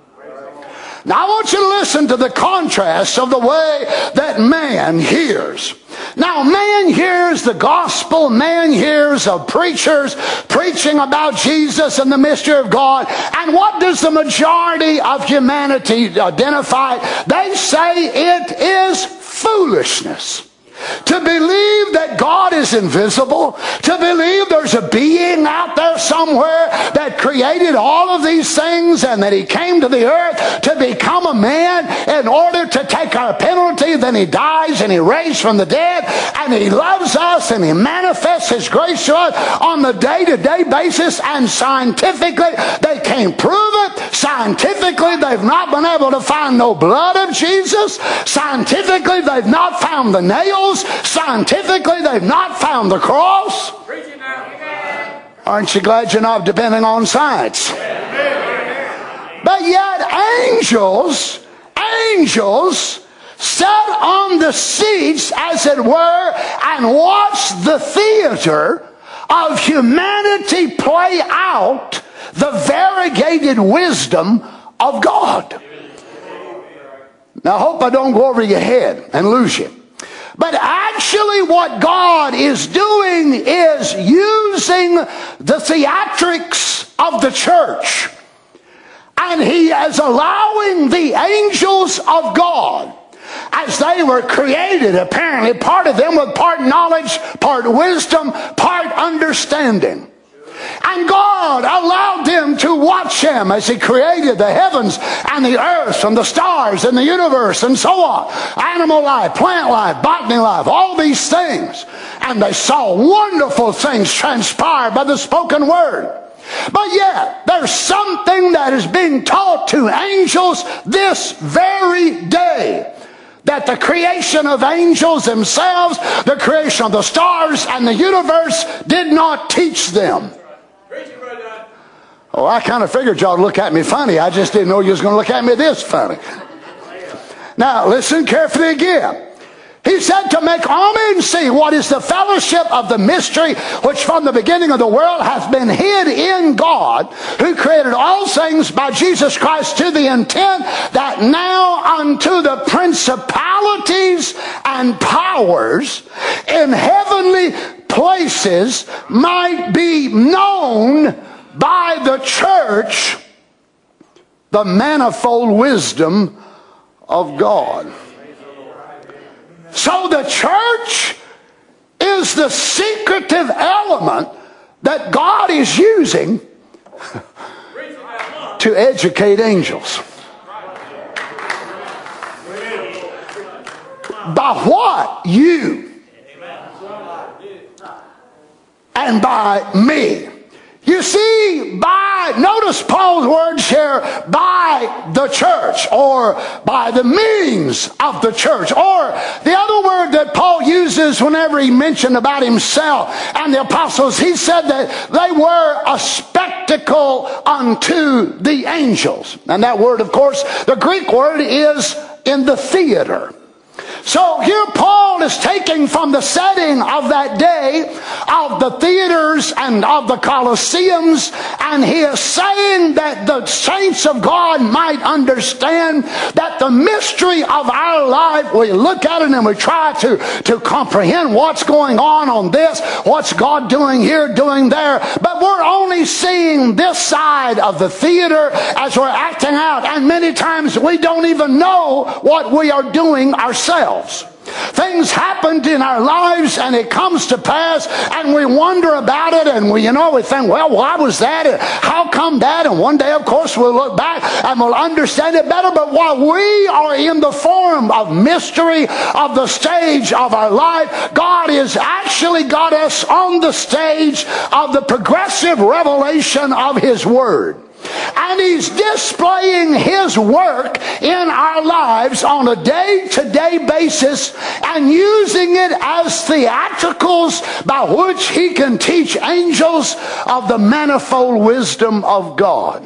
Now I want you to listen to the contrast of the way that man hears. Now man hears the gospel, man hears of preachers preaching about Jesus and the mystery of God. And what does the majority of humanity identify? They say it is foolishness. To believe that God is invisible, to believe there's a being out there somewhere that created all of these things and that He came to the earth to become a man in order to take our penalty, then He dies and He raised from the dead and He loves us and He manifests His grace to us on the day-to-day basis, and scientifically they can't prove it. Scientifically they've not been able to find no blood of Jesus. Scientifically they've not found the nails. Scientifically, they've not found the cross. Aren't you glad you're not depending on science? But yet angels, angels sat on the seats, as it were, and watched the theater of humanity play out the variegated wisdom of God. Now, I hope I don't go over your head and lose you. But actually what God is doing is using the theatrics of the church. And He is allowing the angels of God, as they were created, apparently, part of them with part knowledge, part wisdom, part understanding. And God allowed them to watch Him as He created the heavens and the earth and the stars and the universe and so on. Animal life, plant life, botany life, all these things. And they saw wonderful things transpire by the spoken word. But yet, there's something that is being taught to angels this very day. That the creation of angels themselves, the creation of the stars and the universe did not teach them. Oh, I kind of figured y'all would look at me funny. I just didn't know you was going to look at me this funny. Now, listen carefully again. He said to make all men see what is the fellowship of the mystery which from the beginning of the world hath been hid in God, who created all things by Jesus Christ, to the intent that now unto the principalities and powers in heavenly places might be known by the church the manifold wisdom of God. So the church is the secretive element that God is using to educate angels. By what? You. And by me. You see, by, notice Paul's words here, by the church, or by the means of the church, or the other word that Paul uses whenever he mentioned about himself and the apostles, he said that they were a spectacle unto the angels. And that word, of course, the Greek word is in the theater. So here Paul is taking from the setting of that day, of the theaters and of the Colosseums, and he is saying that the saints of God might understand that the mystery of our life, we look at it and we try to, to comprehend what's going on on this, what's God doing here, doing there, but we're only seeing this side of the theater as we're acting out, and many times we don't even know what we are doing ourselves. Things happened in our lives and it comes to pass and we wonder about it, and we, you know, we think, well, why was that? And how come that? And one day, of course, we'll look back and we'll understand it better. But while we are in the form of mystery of the stage of our life, God has actually got us on the stage of the progressive revelation of His Word. And He's displaying His work in our lives on a day-to-day basis and using it as theatricals by which He can teach angels of the manifold wisdom of God.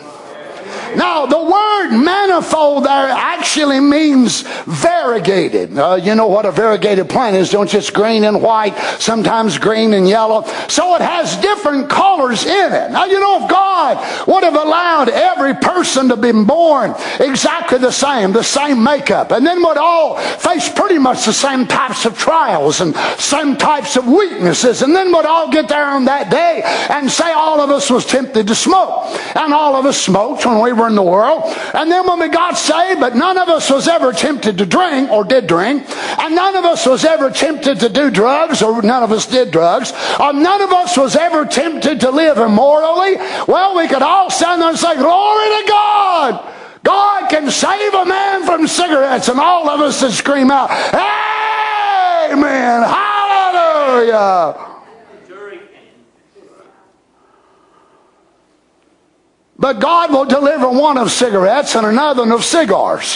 Now, the word manifold there actually means variegated. Uh, you know what a variegated plant is, don't you? It's green and white, sometimes green and yellow. So it has different colors in it. Now, you know, if God would have allowed every person to be born exactly the same, the same makeup, and then would all face pretty much the same types of trials and same types of weaknesses, and then would all get there on that day and say all of us was tempted to smoke, and all of us smoked when we were in the world, and then when we got saved, but none of us was ever tempted to drink or did drink, and none of us was ever tempted to do drugs, or none of us did drugs, or none of us was ever tempted to live immorally. Well, we could all stand there and say, glory to God! God can save a man from cigarettes, and all of us would scream out, amen, hallelujah. But God will deliver one of cigarettes and another of cigars,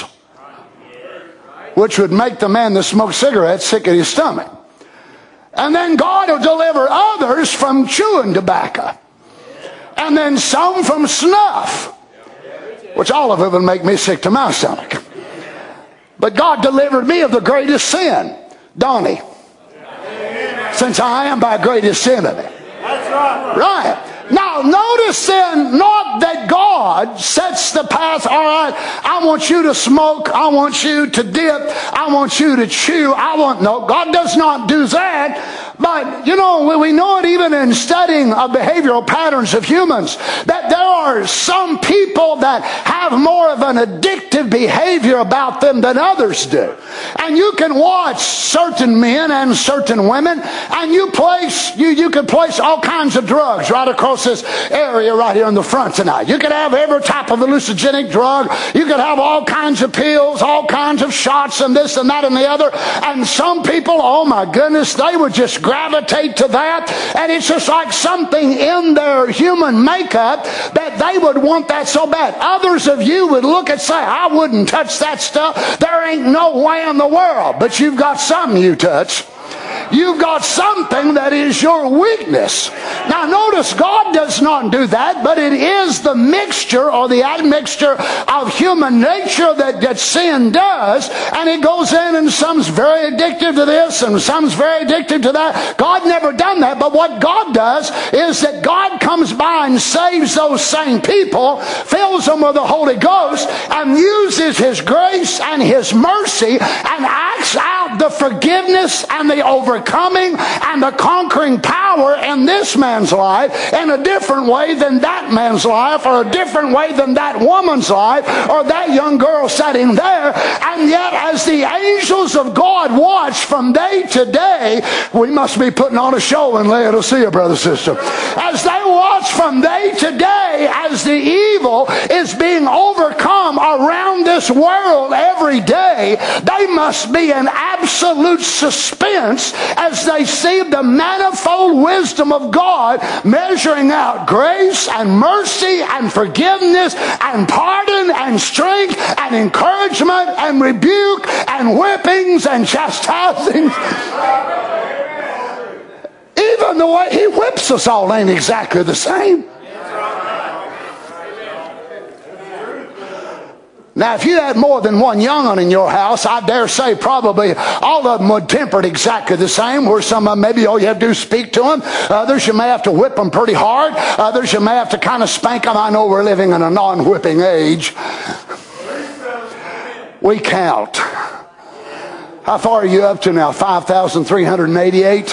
which would make the man that smokes cigarettes sick at his stomach. And then God will deliver others from chewing tobacco. And then some from snuff, which all of it would make me sick to my stomach. But God delivered me of the greatest sin, Donnie, since I am by greatest sin of it. That's right. Right. Now, notice then, not that God sets the path, all right, I want you to smoke, I want you to dip, I want you to chew, I want, no, God does not do that. But, you know, we know it even in studying of behavioral patterns of humans, that there are some people that have more of an addictive behavior about them than others do. And you can watch certain men and certain women, and you place, you, you can place all kinds of drugs right across this area right here in the front tonight. You could have every type of hallucinogenic drug. You could have all kinds of pills, all kinds of shots, and this and that and the other. And some people, oh my goodness, they would just gravitate to that, and it's just like something in their human makeup that they would want that so bad. Others of you would look and say, I wouldn't touch that stuff. There ain't no way in the world. But you've got something you touch. You've got something that is your weakness. Now notice, God does not do that, but it is the mixture or the admixture of human nature that, that sin does, and it goes in, and some's very addicted to this and some's very addicted to that. God never done that, but what God does is that God comes by and saves those same people, fills them with the Holy Ghost, and uses His grace and His mercy and acts out the forgiveness and the overcoming and the conquering power in this man's life in a different way than that man's life, or a different way than that woman's life, or that young girl sitting there. And yet, as the angels of God watch from day to day, we must be putting on a show so in Laodicea, brother, sister. As they watch from day to day as the evil is being overcome around this world every day, they must be in absolute suspense as they see the manifold wisdom of God measuring out grace and mercy and forgiveness and pardon and strength and encouragement and rebuke and whippings and chastisings. Even the way He whips us all ain't exactly the same. Now, if you had more than one young'un in your house, I dare say probably all of them would temper it exactly the same. Where some of them, maybe all you have to do is speak to them. Others, you may have to whip them pretty hard. Others, you may have to kind of spank them. I know we're living in a non-whipping age. We count. How far are you up to now? five thousand three hundred eighty-eight?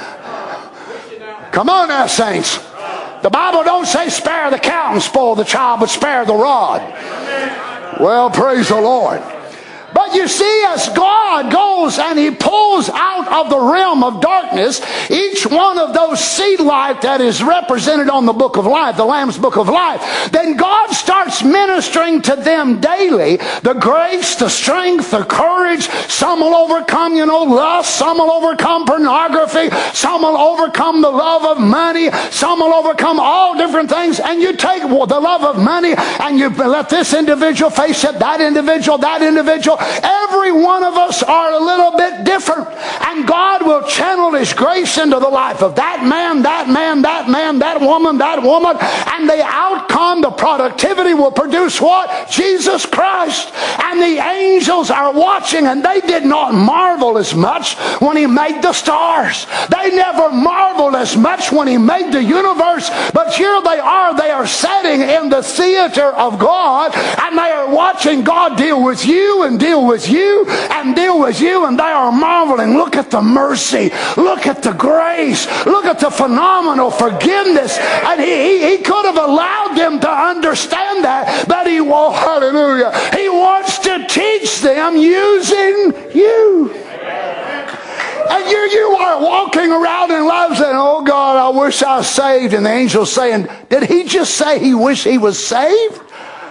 Come on now, saints. The Bible don't say spare the cow and spoil the child, but spare the rod. Well, praise the Lord. But you see, as God goes and He pulls out of the realm of darkness each one of those seed life that is represented on the book of life, the Lamb's book of life, then God starts ministering to them daily the grace, the strength, the courage. Some will overcome, you know, lust. Some will overcome pornography. Some will overcome the love of money. Some will overcome all different things. And you take the love of money and you let this individual face it, that individual, that individual. Every one of us are a little bit different, and God will channel His grace into the life of that man, that man, that man, that woman, that woman, and the outcome, the productivity will produce what? Jesus Christ. And the angels are watching, and they did not marvel as much when He made the stars. They never marveled as much when He made the universe, but here they are, they are sitting in the theater of God, and they are watching God deal with you and deal with you and deal with you, and they are marveling. Look at the mercy, look at the grace, look at the phenomenal forgiveness. And he, he, he could have allowed them to understand that, but he will, hallelujah, he wants to teach them using you. And you, you are walking around in love saying, oh God, I wish I was saved. And the angel's saying, did he just say he wished he was saved?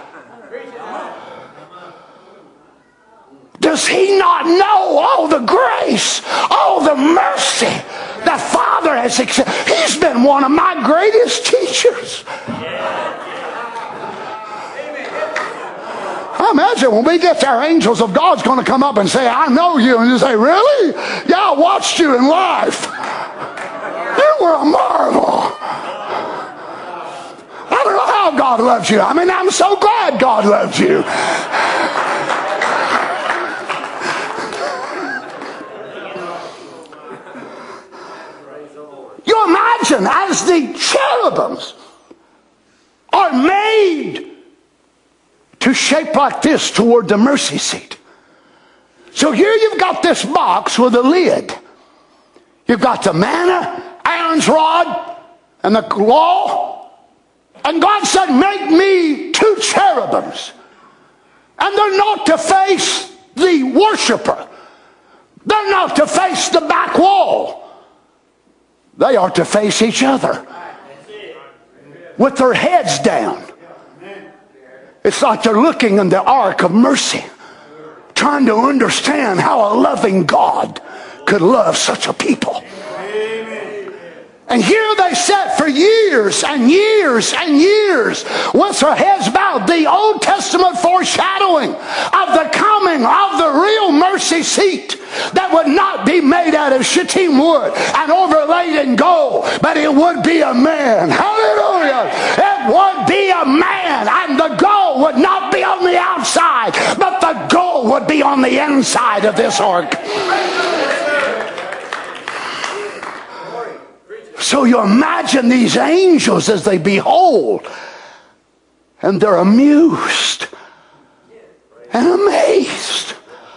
Does he not know all the grace, all the mercy that Father has accepted? He's been one of my greatest teachers. I imagine when we get there, angels of God's going to come up and say, I know you. And you say, really? Yeah, I watched you in life. You were a marvel. I don't know how God loves you. I mean, I'm so glad God loves you. You imagine as the cherubims are made to shape like this toward the mercy seat. So here you've got this box with a lid. You've got the manna, Aaron's rod, and the law. And God said, make me two cherubims. And they're not to face the worshiper. They're not to face the back wall. They are to face each other with their heads down. It's like they're looking in the ark of mercy, trying to understand how a loving God could love such a people. And here they sat for years and years and years with their heads bowed. The Old Testament foreshadowing of the coming of the real mercy seat that would not be made out of shittim wood and overlaid in gold, but it would be a man. Hallelujah! It would be a man, and the gold would not be on the outside, but the gold would be on the inside of this ark. So you imagine these angels as they behold, and they're amused and amazed.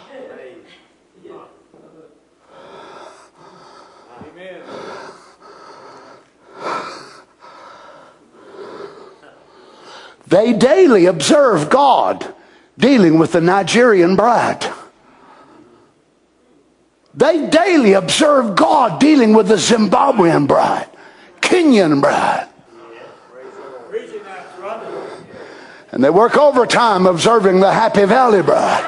They daily observe God dealing with the Nigerian bride. They daily daily observe God dealing with the Zimbabwean bride, Kenyan bride. And they work overtime observing the Happy Valley bride.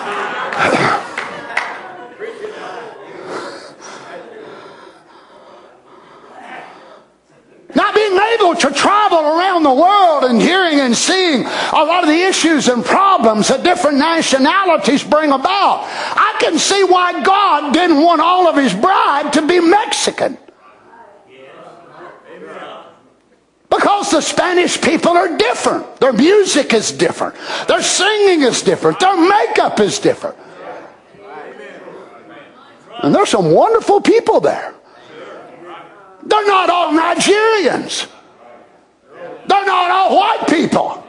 Not being able to travel around the world and hearing and seeing a lot of the issues and problems that different nationalities bring about. I can see why God didn't want all of his bride to be Mexican. Because the Spanish people are different. Their music is different. Their singing is different. Their makeup is different. And there's some wonderful people there. They're not all Nigerians. They're not all white people.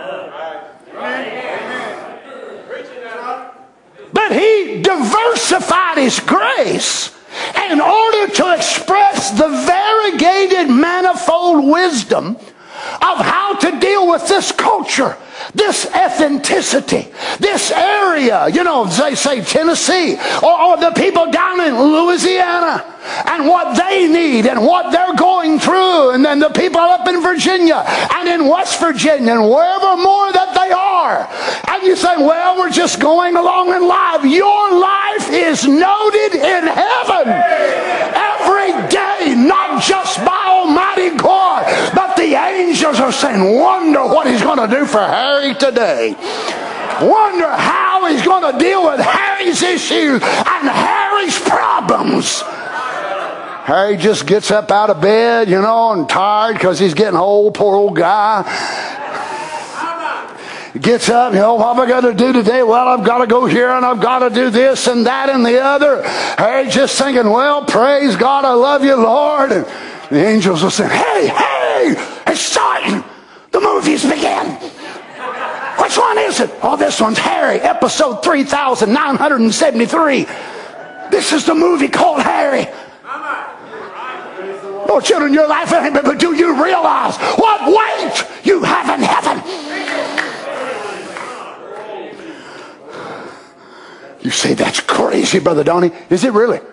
But he diversified his grace in order to express the variegated, manifold wisdom of how to deal with this culture, this ethnicity, this area. You know, they say Tennessee, or, or the people down in Louisiana, and what they need and what they're going through, and then the people up in Virginia and in West Virginia and wherever more that they are. And you say, well, we're just going along in life. Your life is noted in heaven every day, not just by Almighty God, but the angels are saying, wonder what he's going to do for Harry today. Wonder how he's going to deal with Harry's issues and Harry's problems. Harry just gets up out of bed, you know, and tired because he's getting old, poor old guy. Gets up, you know, what have I got to do today? Well, I've got to go here and I've got to do this and that and the other. Harry's just thinking, well, praise God, I love you, Lord. And the angels will say, hey, hey, it's starting. The movies begin. Which one is it? Oh, this one's Harry, episode three thousand nine hundred seventy-three. This is the movie called Harry. Oh, children, your life ain't, but do you realize what weight you have in heaven? You say, that's crazy, Brother Donnie. Is it really?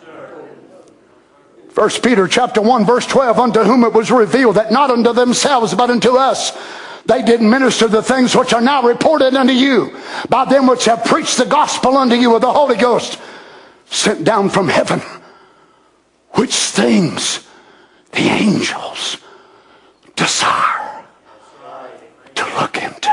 First Peter chapter one, verse twelve, unto whom it was revealed that not unto themselves, but unto us, they did minister the things which are now reported unto you by them which have preached the gospel unto you of the Holy Ghost, sent down from heaven, which things the angels desire to look into.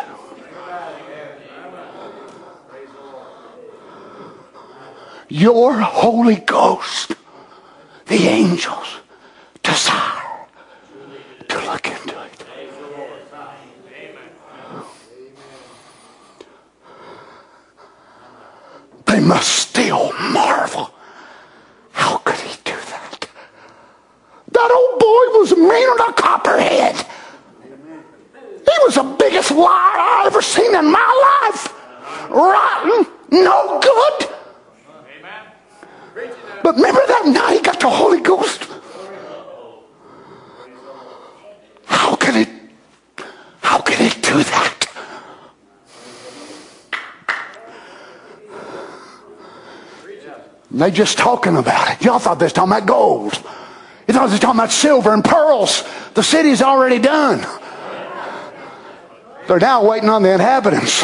Your Holy Ghost, the angels desire to look into it. They must still marvel. How could he do that? That old boy was mean than a copperhead. He was the biggest liar I ever seen in my life. Rotten, no good. But remember that night he got the Holy Ghost? How can it, how can it do that? And they just talking about it. Y'all thought they was talking about gold. You thought they was talking about silver and pearls. The city's already done. They're now waiting on the inhabitants.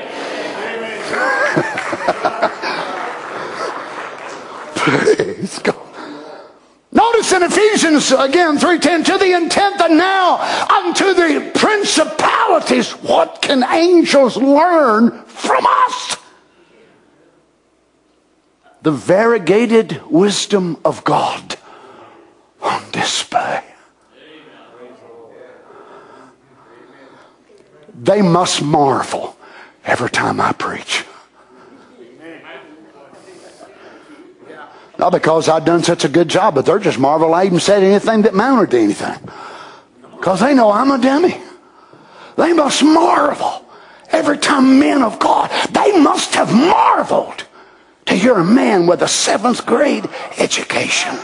Praise God. Notice in Ephesians again three ten, to the intent that now unto the principalities, what can angels learn from us? The variegated wisdom of God on display. They must marvel every time I preach. Not because I've done such a good job, but they're just marvel I even said anything that amounted to anything. Because they know I'm a dummy. They must marvel every time men of God, they must have marveled to hear a man with a seventh grade education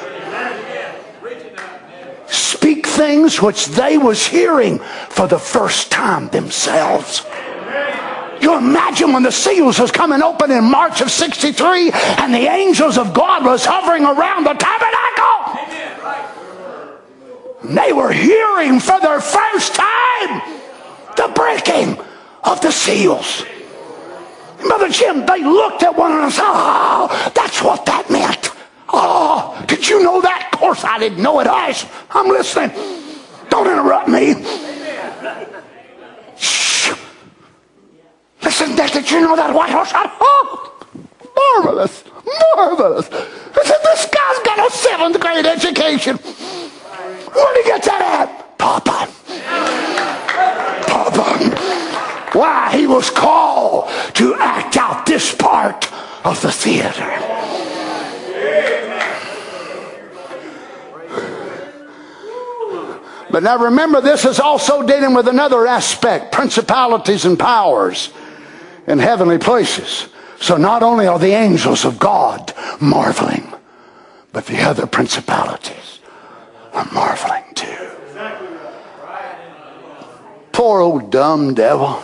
speak things which they was hearing for the first time themselves. You you imagine when the seals was coming open in March of sixty-three and the angels of God was hovering around the tabernacle? And they were hearing for their first time the breaking of the seals. Brother Jim, they looked at one another and said, oh, that's what that meant. Oh, did you know that? Of course I didn't know it. I, I'm listening. Don't interrupt me. Shh. Listen, did you know that White Horse? Oh, marvelous, marvelous. I said, this guy's got a seventh grade education. Where did he get that at? Papa. Papa. Why, he was called to act out this part of the theater. But now remember, this is also dealing with another aspect, principalities and powers in heavenly places. So not only are the angels of God marveling, but the other principalities are marveling too. Poor old dumb devil.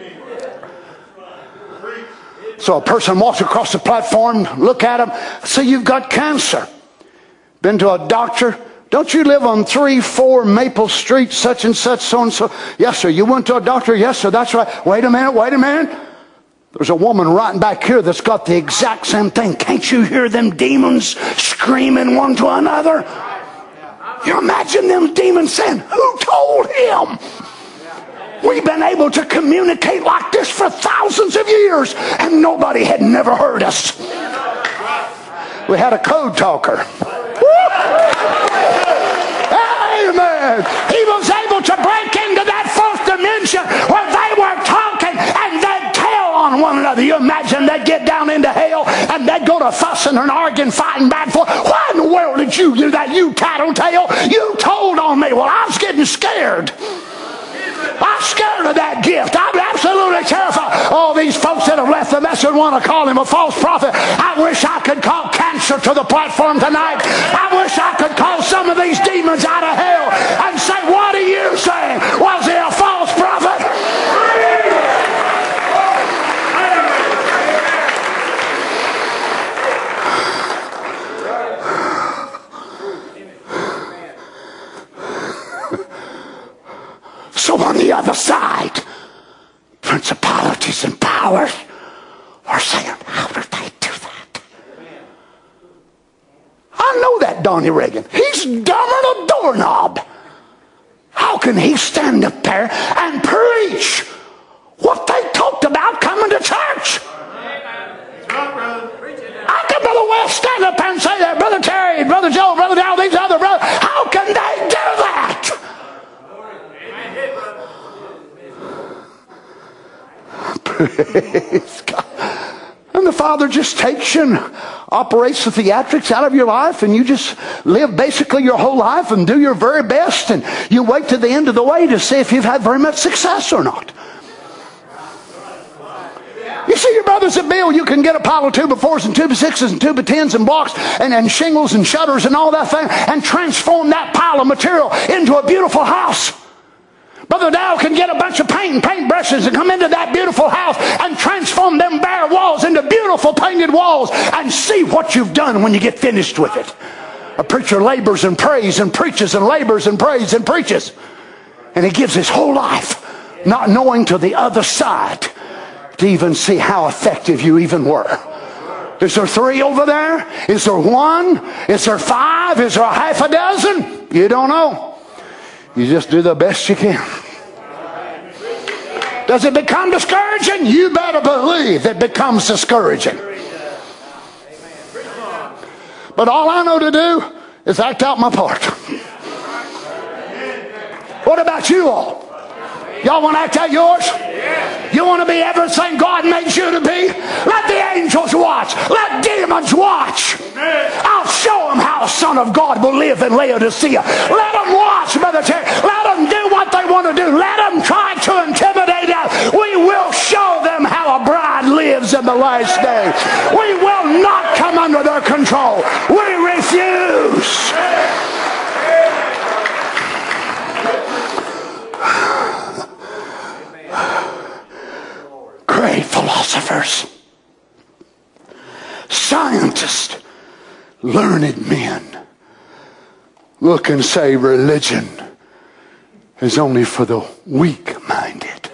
So a person walks across the platform, look at him, say, you've got cancer. Been to a doctor? Don't you live on three four Maple Street, such and such, so and so? Yes, sir. You went to a doctor? Yes, sir. That's right. Wait a minute, wait a minute. There's a woman right back here that's got the exact same thing. Can't you hear them demons screaming one to another? You imagine them demons saying, who told him? We've been able to communicate like this for thousands of years, and nobody had never heard us. We had a code talker. Amen. He was able to break into that fourth dimension where they were talking and they'd tell on one another. You imagine they'd get down into hell and they'd go to fussing and arguing, fighting back and forth. Why in the world did you do that, you tattletale? You told on me. Well, I was getting scared. I'm scared of that gift. I'm absolutely terrified. All these folks that have left the message want to call him a false prophet. I wish I could call cancer to the platform tonight. I wish I could call some of these demons out of hell and say, what are you saying? Was he a false prophet? So on the other side, principalities and powers are saying, how did they do that? I know that Donnie Reagan. He's dumber than a doorknob. How can he stand up there and preach what they talked about coming to church? How can Brother West stand up and say that? Brother Terry, Brother Joe, Brother Dow, these other brothers, how can they do that? Praise God. And the Father just takes you and operates the theatrics out of your life, and you just live basically your whole life and do your very best, and you wait to the end of the way to see if you've had very much success or not. You see your brothers at Bill, you can get a pile of two by fours and two by sixes and two by tens and blocks and, and shingles and shutters and all that thing and transform that pile of material into a beautiful house. Brother Dow can get a bunch of paint and paint brushes and come into that beautiful house and transform them bare walls into beautiful painted walls and see what you've done when you get finished with it. A preacher labors and prays and preaches and labors and prays and preaches. And he gives his whole life not knowing to the other side to even see how effective you even were. Is there three over there? Is there one? Is there five? Is there a half a dozen? You don't know. You just do the best you can. Does it become discouraging? You better believe it becomes discouraging. But all I know to do is act out my part. What about you all? Y'all want to act out yours? You want to be everything God made you to be? Let the angels watch. Let demons watch. I'll show them how a son of God will live in Laodicea. Let them watch, Brother Terry. Let them do what they want to do. Let them try to intimidate us. We will show them how a bride lives in the last day. We will not come under their control. We refuse. Great. learned men look and say religion is only for the weak-minded.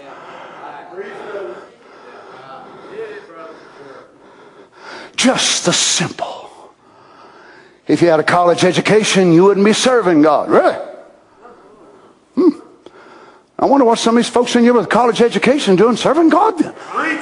Just the simple. If you had a college education, you wouldn't be serving God. Really? Hmm. I wonder what some of these folks in here with a college education doing serving God then.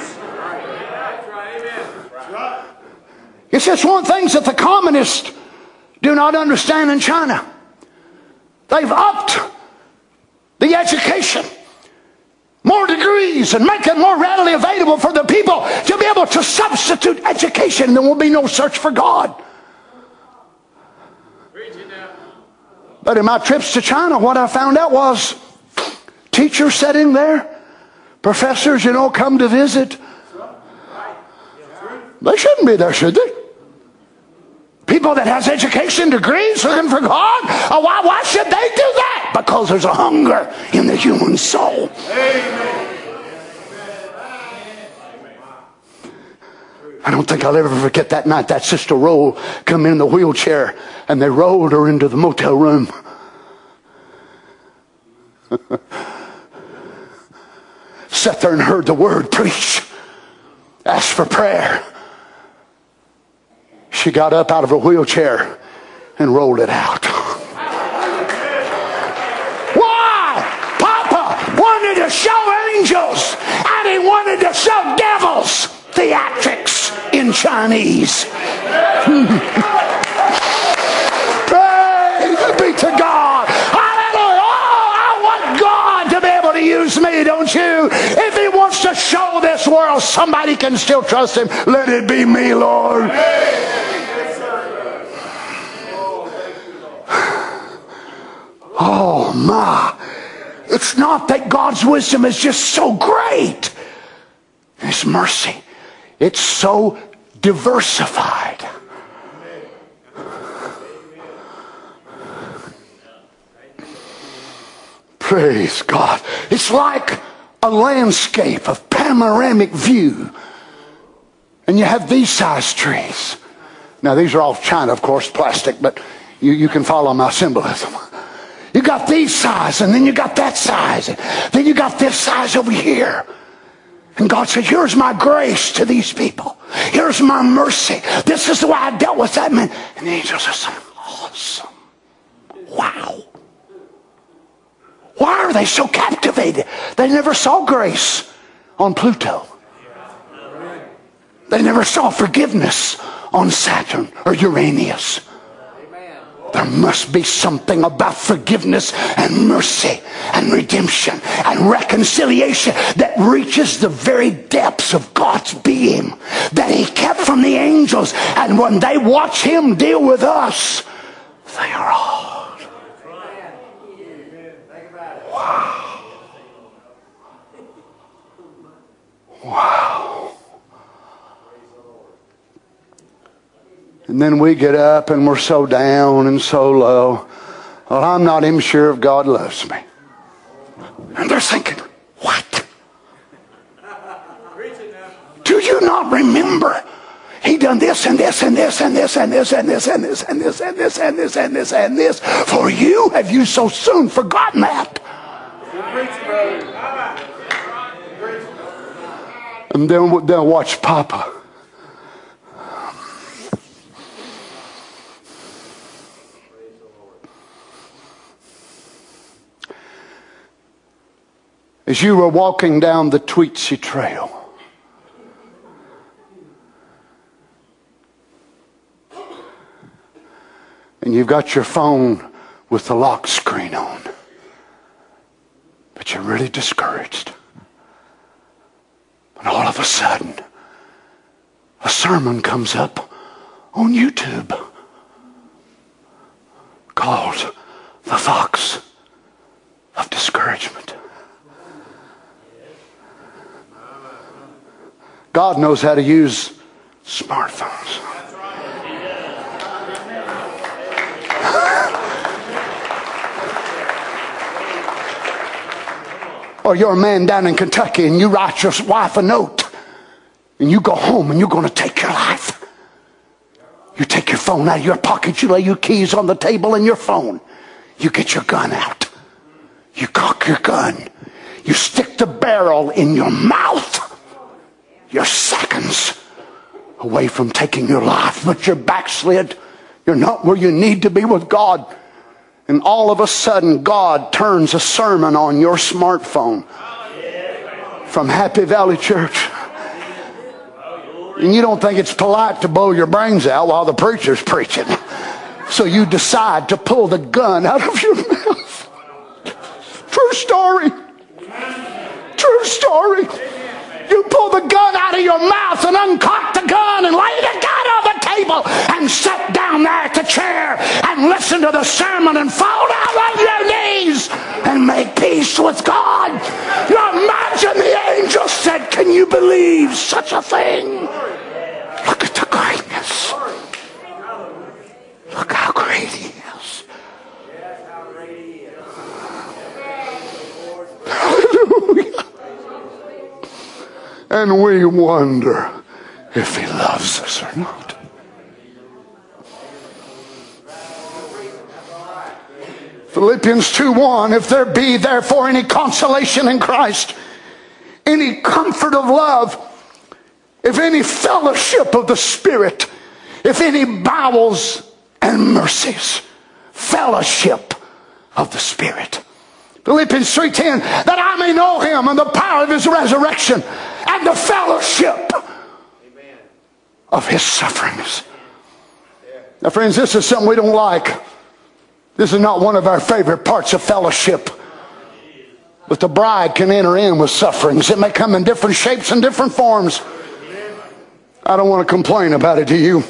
It's just one of the things that the communists do not understand in China. They've upped the education, more degrees, and make it more readily available for the people to be able to substitute education. There will be no search for God. But in my trips to China, what I found out was teachers sitting there, professors, you know, come to visit. They shouldn't be there, should they? People that has education degrees looking for God, oh, why, why should they do that? Because there's a hunger in the human soul. Amen. I don't think I'll ever forget that night that Sister Roll come in the wheelchair and they rolled her into the motel room. Sat there and heard the word preached. Asked for prayer. She got up out of her wheelchair and rolled it out. Why? Papa wanted to show angels and he wanted to show devils. Theatrics in Chinese. Praise be to God. Hallelujah. Oh, I want God to be able to use me, don't you? If he wants to show this world somebody can still trust him, let it be me, Lord. Oh my. It's not that God's wisdom is just so great. His mercy. It's so diversified. Praise God. It's like a landscape of panoramic view. And you have these size trees. Now these are all China, of course, plastic, but you, you can follow my symbolism. You got these size, and then you got that size, and then you got this size over here. And God said, here's my grace to these people. Here's my mercy. This is the way I dealt with that man. And the angels are saying, awesome. Wow. Why are they so captivated? They never saw grace on Pluto. They never saw forgiveness on Saturn or Uranus. There must be something about forgiveness and mercy and redemption and reconciliation that reaches the very depths of God's being that he kept from the angels. And when they watch him deal with us, they are awed. Wow. Wow. And then we get up and we're so down and so low. Well, I'm not even sure if God loves me. And they're thinking, what? Do you not remember? He done this and this and this and this and this and this and this and this and this and this and this and this for you. Have you so soon forgotten that? And then they'll watch Papa. As you were walking down the Tweetsie Trail, and you've got your phone with the lock screen on, but you're really discouraged. And all of a sudden, a sermon comes up on YouTube called The Fox of Discouragement. God knows how to use smartphones. Or you're a man down in Kentucky and you write your wife a note and you go home and you're going to take your life. You take your phone out of your pocket. You lay your keys on the table and your phone. You get your gun out. You cock your gun. You stick the barrel in your mouth. You're seconds away from taking your life, but you're backslid. You're not where you need to be with God. And all of a sudden, God turns a sermon on your smartphone from Happy Valley Church. And you don't think it's polite to blow your brains out while the preacher's preaching. So you decide to pull the gun out of your mouth. True story. True story. You pull the gun out of your mouth and uncock the gun and lay the gun on the table and sit down there at the chair and listen to the sermon and fall down on your knees and make peace with God. You imagine the angel said, can you believe such a thing? Look at the greatness. Look how great he is. Hallelujah. And we wonder if he loves us or not. Philippians two one, if there be therefore any consolation in Christ, any comfort of love, if any fellowship of the Spirit, if any bowels and mercies, fellowship of the Spirit. Philippians three ten, that I may know him and the power of his resurrection and the fellowship of his sufferings. Now friends, this is something we don't like. This is not one of our favorite parts of fellowship. But the bride can enter in with sufferings. It may come in different shapes and different forms. I don't want to complain about it, do you?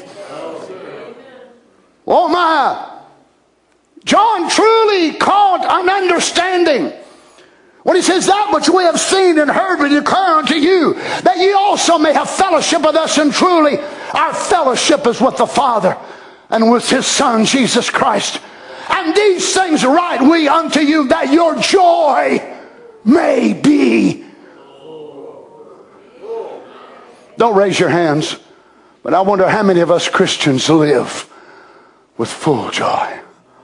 Oh my! John truly called an understanding when he says, that which we have seen and heard we declare unto you, that ye also may have fellowship with us. And truly our fellowship is with the Father and with his Son Jesus Christ. And these things write we unto you, that your joy may be. Don't raise your hands, but I wonder how many of us Christians live with full joy.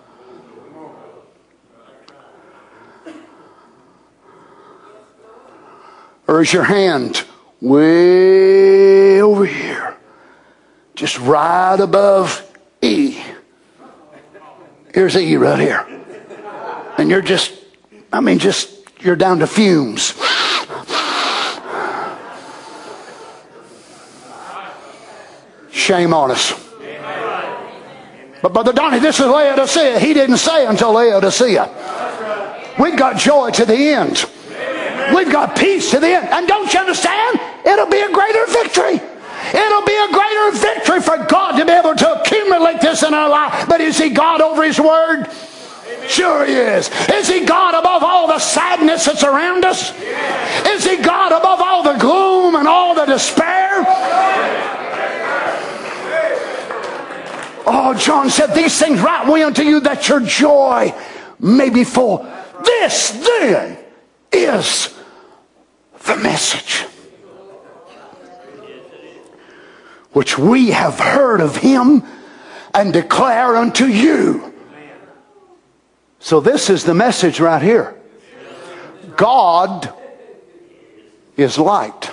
Or is your hand way over here, just right above E? Here's E right here. And you're just, I mean, just, you're down to fumes. Shame on us. But Brother Donnie, this is Laodicea. He didn't say until Laodicea. We've got joy to the end. We've got peace to the end. And don't you understand? It'll be a greater victory. It'll be a greater victory for God to be able to accumulate this in our life. But is he God over his word? Sure he is. Is he God above all the sadness that's around us? Is he God above all the gloom and all the despair? Oh, John said, these things write we unto you, that your joy may be full. This then is the message which we have heard of him and declare unto you. So this is the message right here. God is light.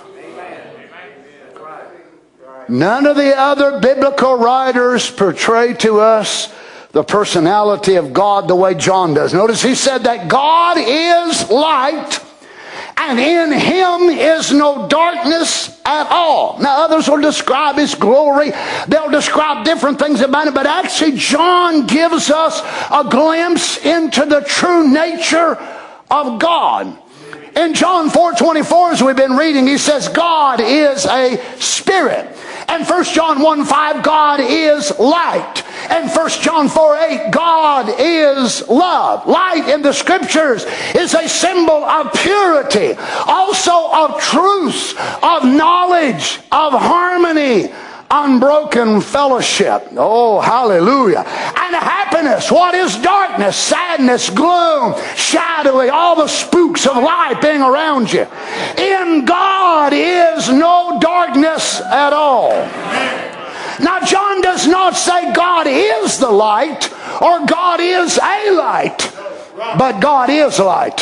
None of the other biblical writers portray to us the personality of God the way John does. Notice he said that God is light, and in him is no darkness at all. Now others will describe his glory. They'll describe different things about it. But actually John gives us a glimpse into the true nature of God. In John four twenty-four, as we've been reading, he says God is a spirit. And First John one five, God is light. And First John four eight, God is love. Light in the scriptures is a symbol of purity, also of truth, of knowledge, of harmony, unbroken fellowship. Oh, hallelujah. And happiness. What is darkness? Sadness, gloom, shadowy, all the spooks of life being around you. In God is no darkness at all. Now, John does not say God is the light or God is a light, but God is light.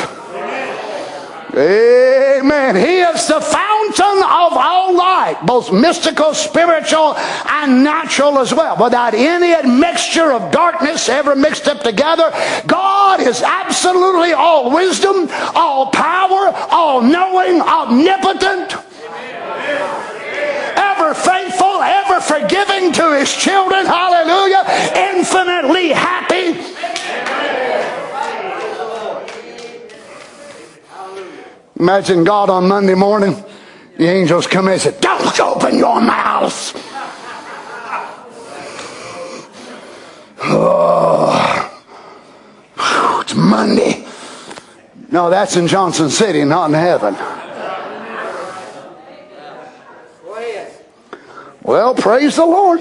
Amen. He is the fountain of all light, both mystical, spiritual, and natural as well. Without any admixture of darkness ever mixed up together, God is absolutely all wisdom, all power, all knowing, omnipotent, ever faithful, ever forgiving to His children. Hallelujah. Infinitely happy. Imagine God on Monday morning. The angels come in and say, don't open your mouth. Oh, it's Monday. No, that's in Johnson City, not in heaven. Well, praise the Lord.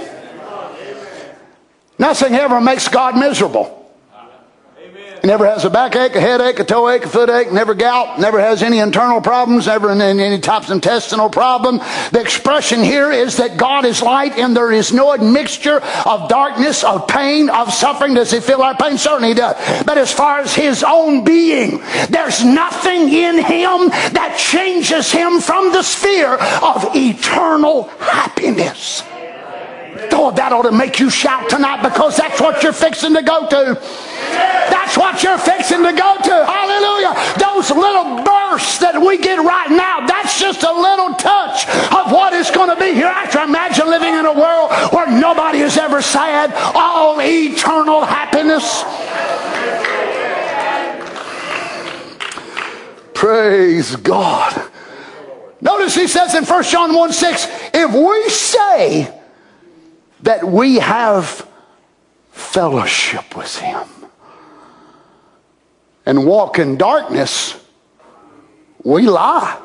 Nothing ever makes God miserable. He never has a backache, a headache, a toe ache, a foot ache, never gout, never has any internal problems, never any types of intestinal problem. The expression here is that God is light and there is no admixture of darkness, of pain, of suffering. Does He feel our pain? Certainly He does. But as far as His own being, there's nothing in Him that changes Him from the sphere of eternal happiness. Oh, that ought to make you shout tonight, because that's what you're fixing to go to. That's what you're fixing to go to. Hallelujah. Those little bursts that we get right now, that's just a little touch of what is going to be hereafter. Imagine living in a world where nobody is ever sad. All eternal happiness. Praise God. Notice he says in First John one six, if we say that we have fellowship with Him and walk in darkness, we lie.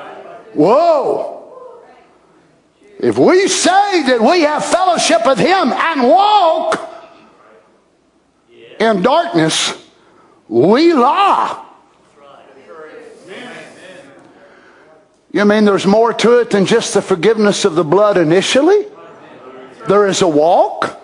Whoa. If we say that we have fellowship with Him and walk in darkness, we lie. You mean there's more to it than just the forgiveness of the blood initially? There is a walk.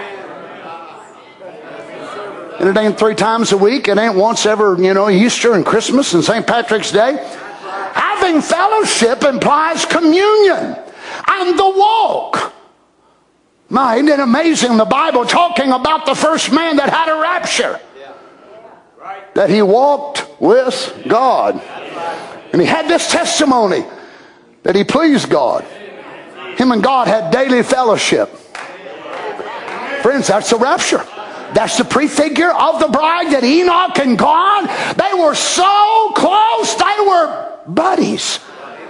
And it ain't three times a week. It ain't once ever, you know, Easter and Christmas and Saint Patrick's Day. Having fellowship implies communion and the walk. My, isn't it amazing, the Bible talking about the first man that had a rapture? That he walked with God. And he had this testimony that he pleased God. Him and God had daily fellowship. Friends, that's the rapture. That's the prefigure of the bride that Enoch and God, they were so close, they were buddies.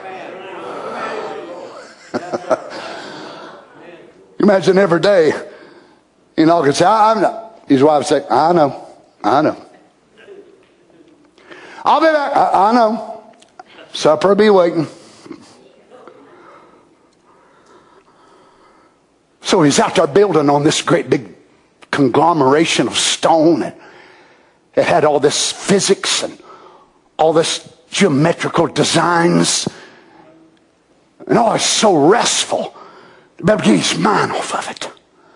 Imagine every day Enoch would say, I'm not. His wife would say, I know, I know. I'll be back. I, I know. Supper will be waiting. So he's out there building on this great big conglomeration of stone, and it had all this physics and all this geometrical designs, and oh, it's so restful. But get his mind off of it.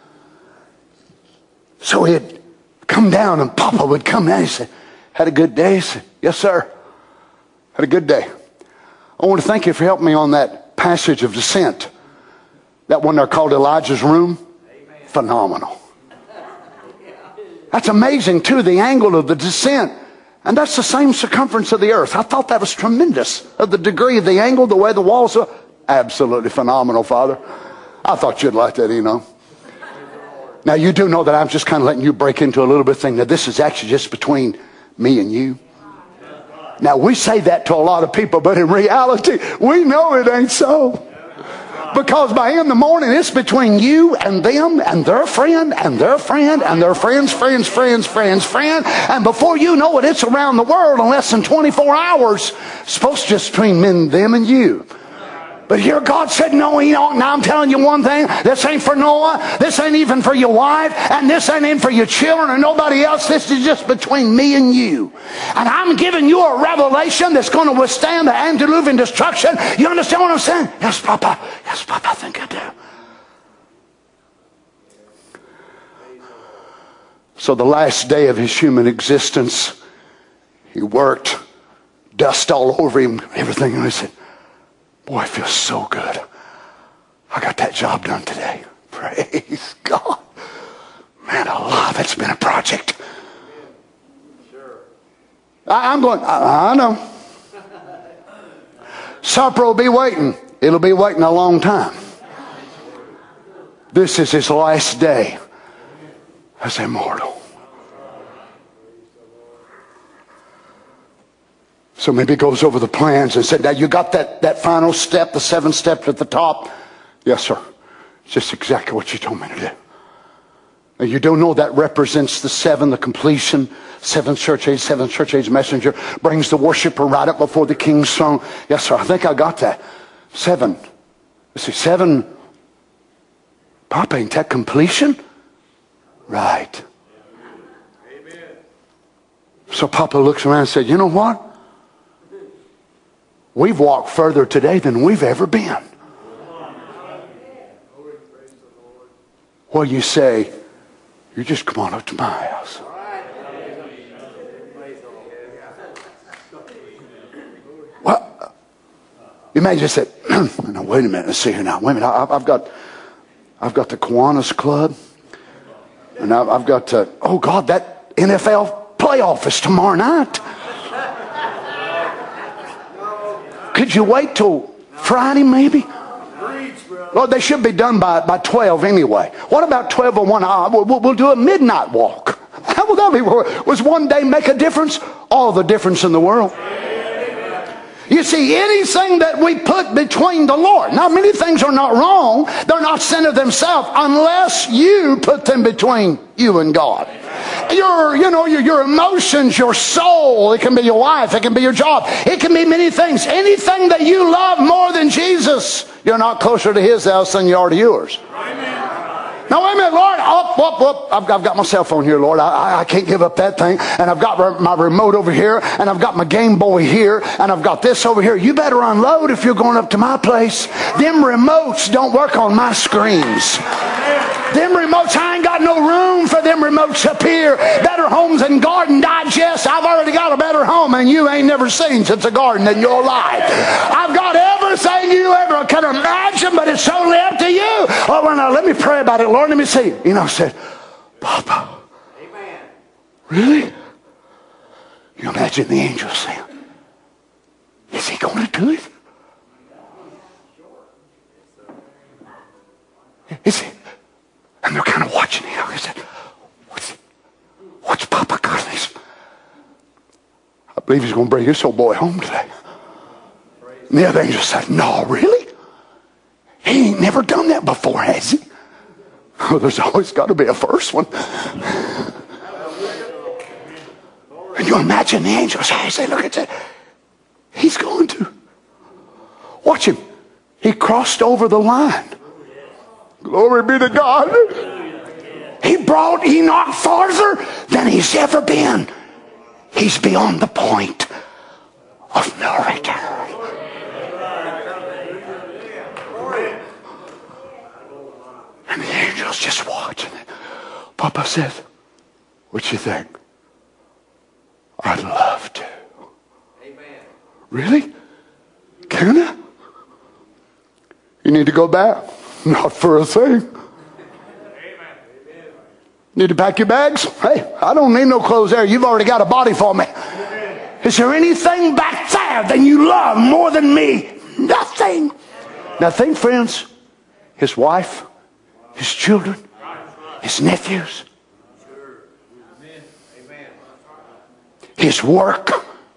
So he'd come down, and Papa would come down. He said, "Had a good day?" He said, "Yes, sir. Had a good day. I want to thank you for helping me on that passage of descent. That one there called Elijah's room. Amen. Phenomenal. That's amazing too, the angle of the descent. And that's the same circumference of the earth. I thought that was tremendous. Of the degree of the angle, the way the walls are. Absolutely phenomenal, Father. I thought you'd like that, you know. Now you do know that I'm just kind of letting you break into a little bit of thing. That this is actually just between me and you. Now we say that to a lot of people, but in reality, we know it ain't so. Because by in the morning, it's between you and them and their friend and their friend and their friends, friends, friends, friends, friend. And before you know it, it's around the world in less than twenty-four hours. It's supposed to just between men, them and you. But here God said, no, Enoch, now I'm telling you one thing. This ain't for Noah. This ain't even for your wife. And this ain't even for your children or nobody else. This is just between me and you. And I'm giving you a revelation that's going to withstand the antediluvian destruction. You understand what I'm saying? Yes, Papa. Yes, Papa, I think I do. So the last day of his human existence, he worked, dust all over him, everything. And he said, boy, it feels so good. I got that job done today. Praise God. Man alive, it's been a project. I, I'm going, I, I know. Supper will be waiting. It'll be waiting a long time. This is his last day as immortal. So maybe he goes over the plans and said, now you got that, that final step, the seventh step at the top? Yes, sir. It's just exactly what you told me to do. Now you don't know that represents the seven, the completion. Seventh church age, seventh church age messenger brings the worshiper right up before the king's throne. Yes, sir. I think I got that. Seven. Let's see, seven. Papa, ain't that completion? Right. Amen. So Papa looks around and said, you know what? We've walked further today than we've ever been. Well, you say, you just come on up to my house. Well, you may just say, no, wait a minute, let's see here now. Wait a minute, I, I've got, I've got the Kiwanis Club, and I've, I've got, uh, oh God, that N F L playoff is tomorrow night. Could you wait till Friday, maybe? Lord, they should be done by, by twelve anyway. What about twelve oh one? Uh, we'll, we'll do a midnight walk. How will that be? Was one day make a difference? All the difference in the world. You see, anything that we put between the Lord. Now, many things are not wrong. They're not sin of themselves unless you put them between you and God. Your, you know, your, your emotions, your soul. It can be your wife. It can be your job. It can be many things. Anything that you love more than Jesus, you're not closer to his house than you are to yours. Now, wait a minute, Lord. Up, up, up. I've, I've got my cell phone here, Lord. I, I, I can't give up that thing. And I've got my remote over here. And I've got my Game Boy here. And I've got this over here. You better unload if you're going up to my place. Them remotes don't work on my screens. Them remotes, I ain't got no room for them remotes up here. Better Homes and Garden Digest. I've already got a better home and you ain't never seen since a garden in your life. I've got everything you ever can imagine, but it's totally up to you. Oh, well, now let me pray about it, Lord. Let me see. You know, I said, Papa. Amen. Really? You imagine the angels saying, is he going to do it? Is he? And they're kind of watching him. He said, what's, what's Papa got this? I believe he's going to bring this old boy home today. And the other angel said, no, really? He ain't never done that before, has he? Oh, there's always got to be a first one. And you imagine the angels. I say, look at that. He's going to. Watch him. He crossed over the line. Glory be to God. He brought Enoch farther than he's ever been. He's beyond the point of no return. And the angel's just watching it. Papa says, what you think? I'd love to. Amen. Really? Can I? You need to go back. Not for a thing. Amen. Need to pack your bags? Hey, I don't need no clothes there. You've already got a body for me. Amen. Is there anything back there that you love more than me? Nothing. Now think, friends, his wife, his children, his nephews, his work.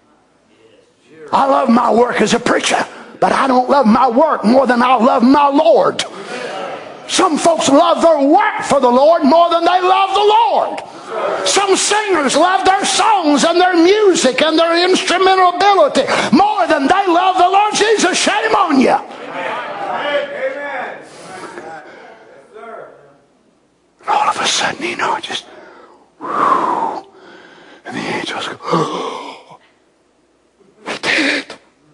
I love my work as a preacher, but I don't love my work more than I love my Lord. Some folks love their work for the Lord more than they love the Lord. Some singers love their songs and their music and their instrumental ability more than they love the Lord Jesus. Shame on you. Amen. All of a sudden, you know, just whew, and the angels go, oh, he did.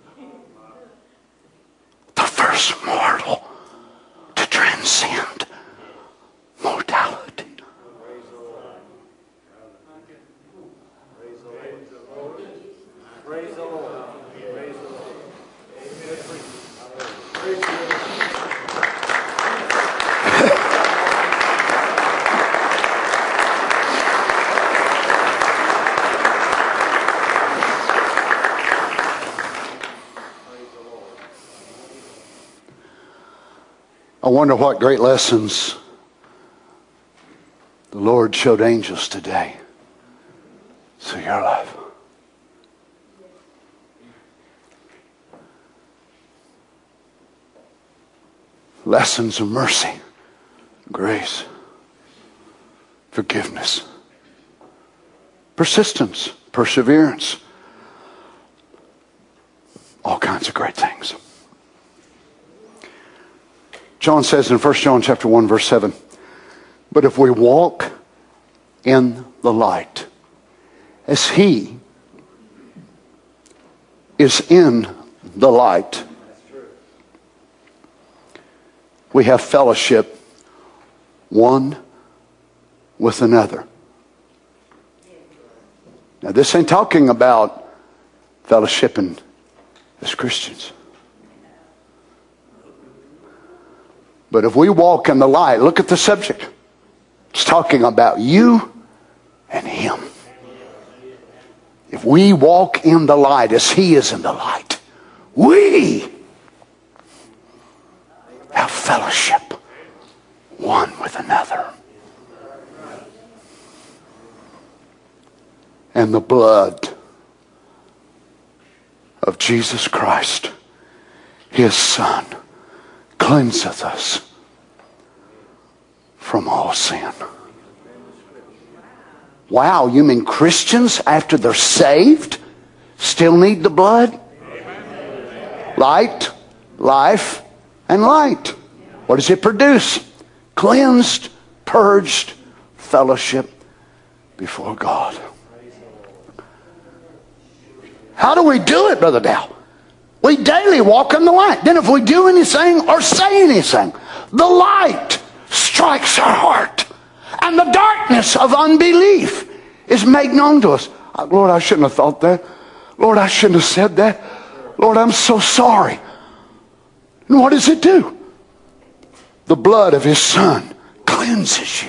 The first mortal to transcend mortality. wonder what great lessons the Lord showed angels today through your life. Lessons of mercy, grace, forgiveness, persistence, perseverance, all kinds of great things. John says in First John chapter one, verse seven, but if we walk in the light, as He is in the light, we have fellowship one with another. Now, this ain't talking about fellowshipping as Christians. But if we walk in the light, look at the subject. It's talking about you and Him. If we walk in the light as He is in the light, we have fellowship one with another. And the blood of Jesus Christ, His Son, cleanseth us from all sin. Wow, you mean Christians, after they're saved, still need the blood? Light, life, and light. What does it produce? Cleansed, purged fellowship before God. How do we do it, Brother Dow? We daily walk in the light. Then if we do anything or say anything, the light strikes our heart. And the darkness of unbelief is made known to us. Lord, I shouldn't have thought that. Lord, I shouldn't have said that. Lord, I'm so sorry. And what does it do? The blood of His Son cleanses you.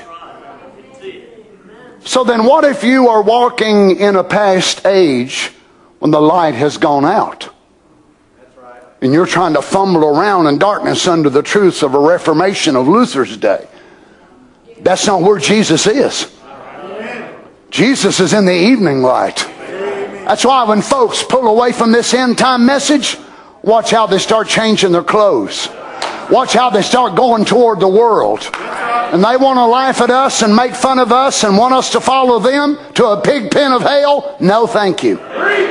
So then what if you are walking in a past age when the light has gone out? And you're trying to fumble around in darkness under the truths of a Reformation of Luther's day. That's not where Jesus is. Jesus is in the evening light. That's why when folks pull away from this end time message, watch how they start changing their clothes. Watch how they start going toward the world. And they want to laugh at us and make fun of us and want us to follow them to a pig pen of hell. No, thank you.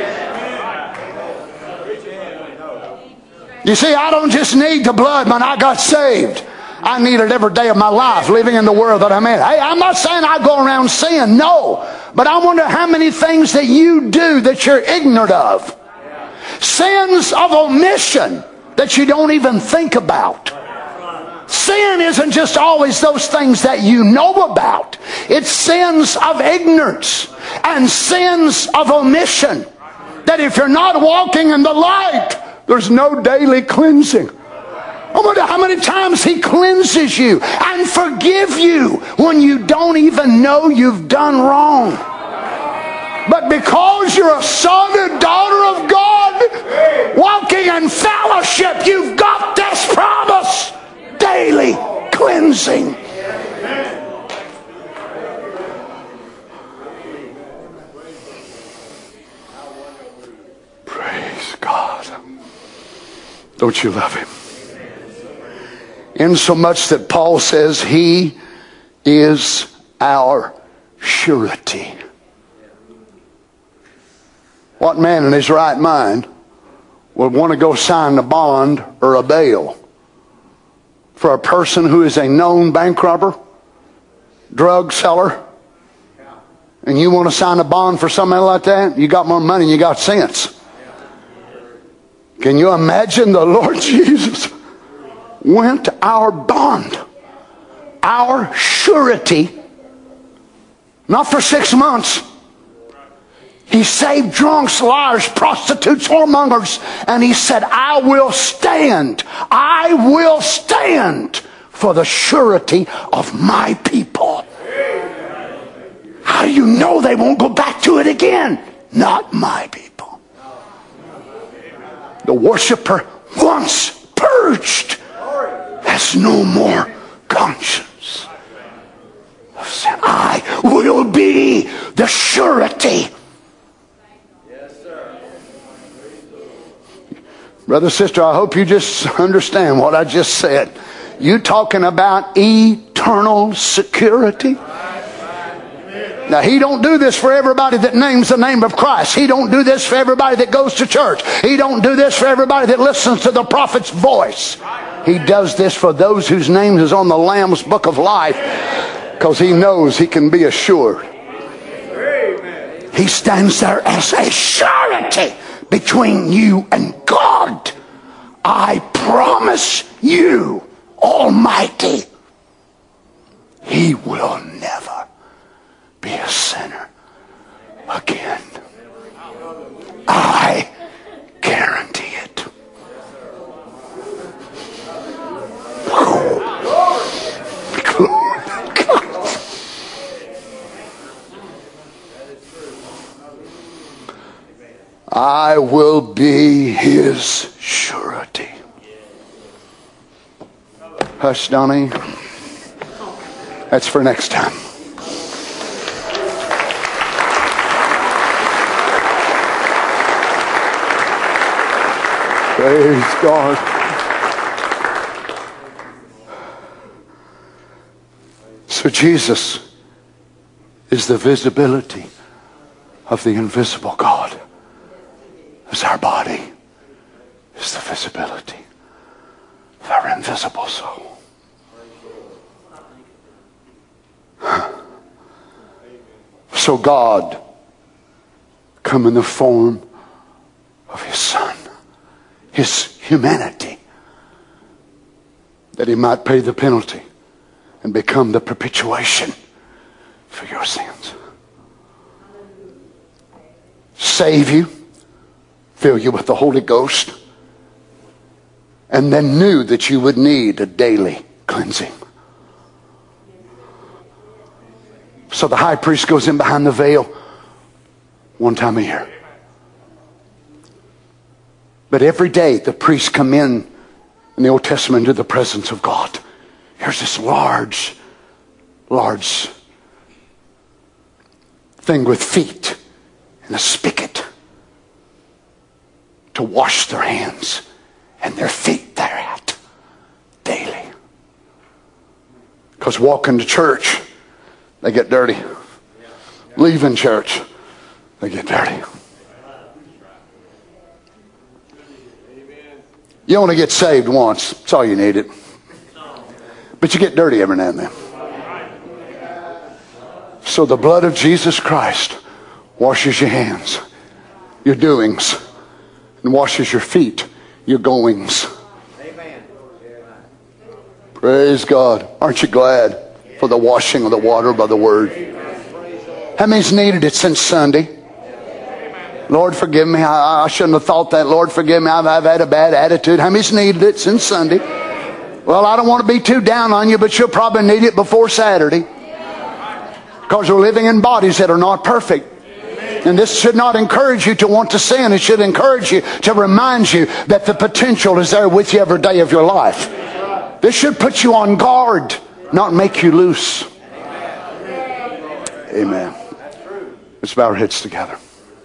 You see, I don't just need the blood when I got saved. I need it every day of my life, living in the world that I'm in. Hey, I'm not saying I go around sin, no. But I wonder how many things that you do that you're ignorant of. Sins of omission that you don't even think about. Sin isn't just always those things that you know about. It's sins of ignorance and sins of omission. That if you're not walking in the light, there's no daily cleansing. I wonder how many times He cleanses you and forgives you when you don't even know you've done wrong. But because you're a son and daughter of God, walking in fellowship, you've got this promise. Daily cleansing. Praise God. Don't you love Him? Insomuch that Paul says He is our surety. What man in his right mind would want to go sign a bond or a bail for a person who is a known bank robber, drug seller, and you want to sign a bond for somebody like that? You got more money than you got sense. Can you imagine the Lord Jesus went our bond, our surety, not for six months. He saved drunks, liars, prostitutes, whoremongers, and He said, I will stand, I will stand for the surety of my people. How do you know they won't go back to it again? Not my people. The worshiper once purged has has no more conscience of sin. I will be the surety. Brother, sister, I hope you just understand what I just said. You talking about eternal security? Now, he don't do this for everybody that names the name of Christ. He don't do this for everybody that goes to church. He don't do this for everybody that listens to the prophet's voice. He does this for those whose name is on the Lamb's book of life, because he knows he can be assured. He stands there as a surety between you and God. I promise you, Almighty, he will never be a sinner again. I guarantee it. Glory to God. I will be his surety. Hush, Donnie. That's for next time. Praise God. So Jesus is the visibility of the invisible God. As our body is the visibility of our invisible soul. So God come in the form of his Son, his humanity, that he might pay the penalty and become the propitiation for your sins. Save you, fill you with the Holy Ghost, and then knew that you would need a daily cleansing. So the high priest goes in behind the veil one time a year. But every day the priests come in in the Old Testament into the presence of God. Here's this large, large thing with feet and a spigot to wash their hands and their feet thereat daily. Because walking to church, they get dirty. Leaving church, they get dirty. You only get saved once. That's all you need it. But you get dirty every now and then. So the blood of Jesus Christ washes your hands, your doings, and washes your feet, your goings. Amen. Praise God. Aren't you glad for the washing of the water by the word? How many's needed it since Sunday? Lord, forgive me. I, I shouldn't have thought that. Lord, forgive me. I've, I've had a bad attitude. How many's needed it since Sunday? Well, I don't want to be too down on you, but you'll probably need it before Saturday. Because we're living in bodies that are not perfect. And this should not encourage you to want to sin. It should encourage you to remind you that the potential is there with you every day of your life. This should put you on guard, not make you loose. Amen. Let's bow our heads together.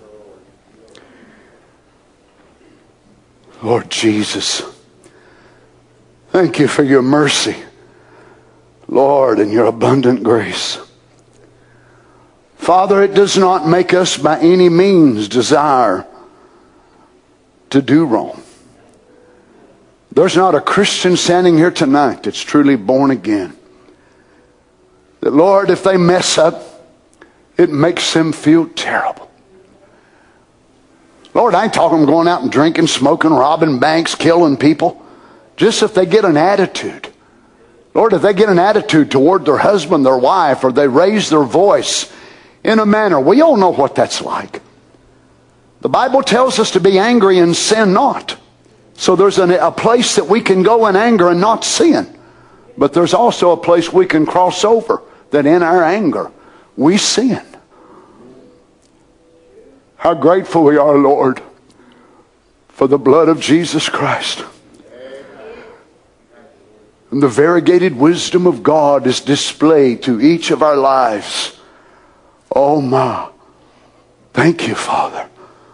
Lord Jesus, thank you for your mercy, Lord, and your abundant grace. Father, it does not make us by any means desire to do wrong. There's not a Christian standing here tonight that's truly born again. That, Lord, if they mess up, it makes them feel terrible. Lord, I ain't talking going out and drinking, smoking, robbing banks, killing people. Just if they get an attitude. Lord, if they get an attitude toward their husband, their wife, or they raise their voice in a manner, we all know what that's like. The Bible tells us to be angry and sin not. So there's an, a place that we can go in anger and not sin. But there's also a place we can cross over, that in our anger we sin. How grateful we are, Lord, for the blood of Jesus Christ. And the variegated wisdom of God is displayed to each of our lives. Oh my. Thank you, Father.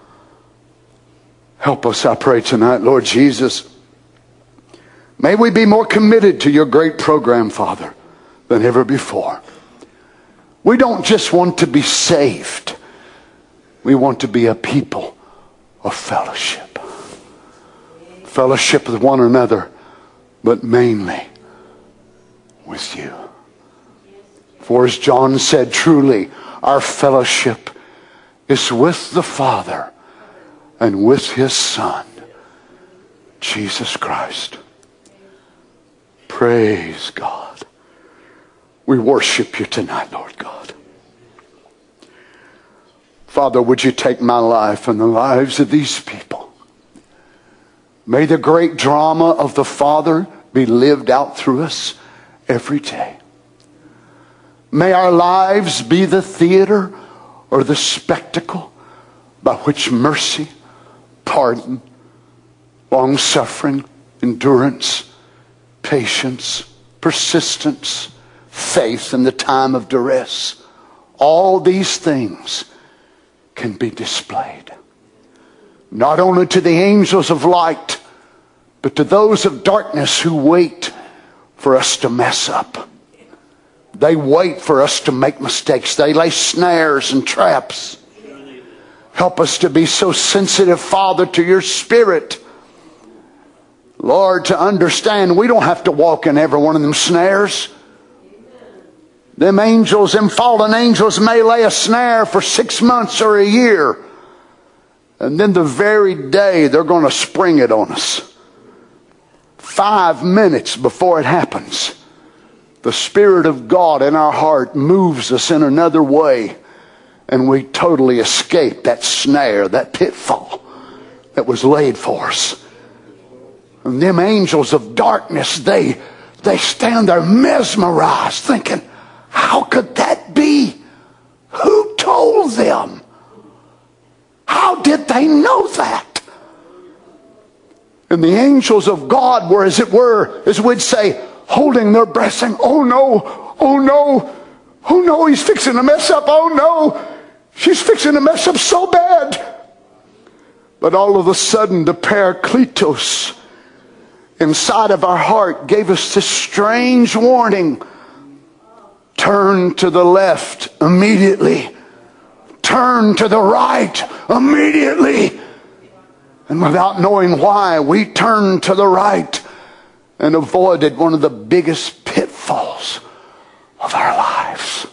Help us, I pray tonight, Lord Jesus. May we be more committed to your great program, Father, than ever before. We don't just want to be saved. We want to be a people of fellowship. Fellowship with one another, but mainly with you. For as John said, truly, our fellowship is with the Father and with His Son, Jesus Christ. Praise God. We worship you tonight, Lord God. Father, would you take my life and the lives of these people? May the great drama of the Father be lived out through us every day. May our lives be the theater or the spectacle by which mercy, pardon, long-suffering, endurance, patience, persistence, faith in the time of duress, all these things can be displayed. Not only to the angels of light, but to those of darkness who wait for us to mess up. They wait for us to make mistakes. They lay snares and traps. Help us to be so sensitive, Father, to your Spirit. Lord, to understand we don't have to walk in every one of them snares. Them angels, them fallen angels may lay a snare for six months or a year. And then the very day they're going to spring it on us. Five minutes before it happens, the Spirit of God in our heart moves us in another way. And we totally escape that snare, that pitfall that was laid for us. And them angels of darkness, they, they stand there mesmerized thinking, how could that be? Who told them? How did they know that? And the angels of God were, as it were, as we'd say, holding their breath saying, oh no, oh no, oh no, he's fixing to mess up, oh no, she's fixing to mess up so bad. But all of a sudden the Parakletos inside of our heart gave us this strange warning. Turn to the left immediately. Turn to the right immediately. And without knowing why, we turned to the right and avoided one of the biggest pitfalls of our lives.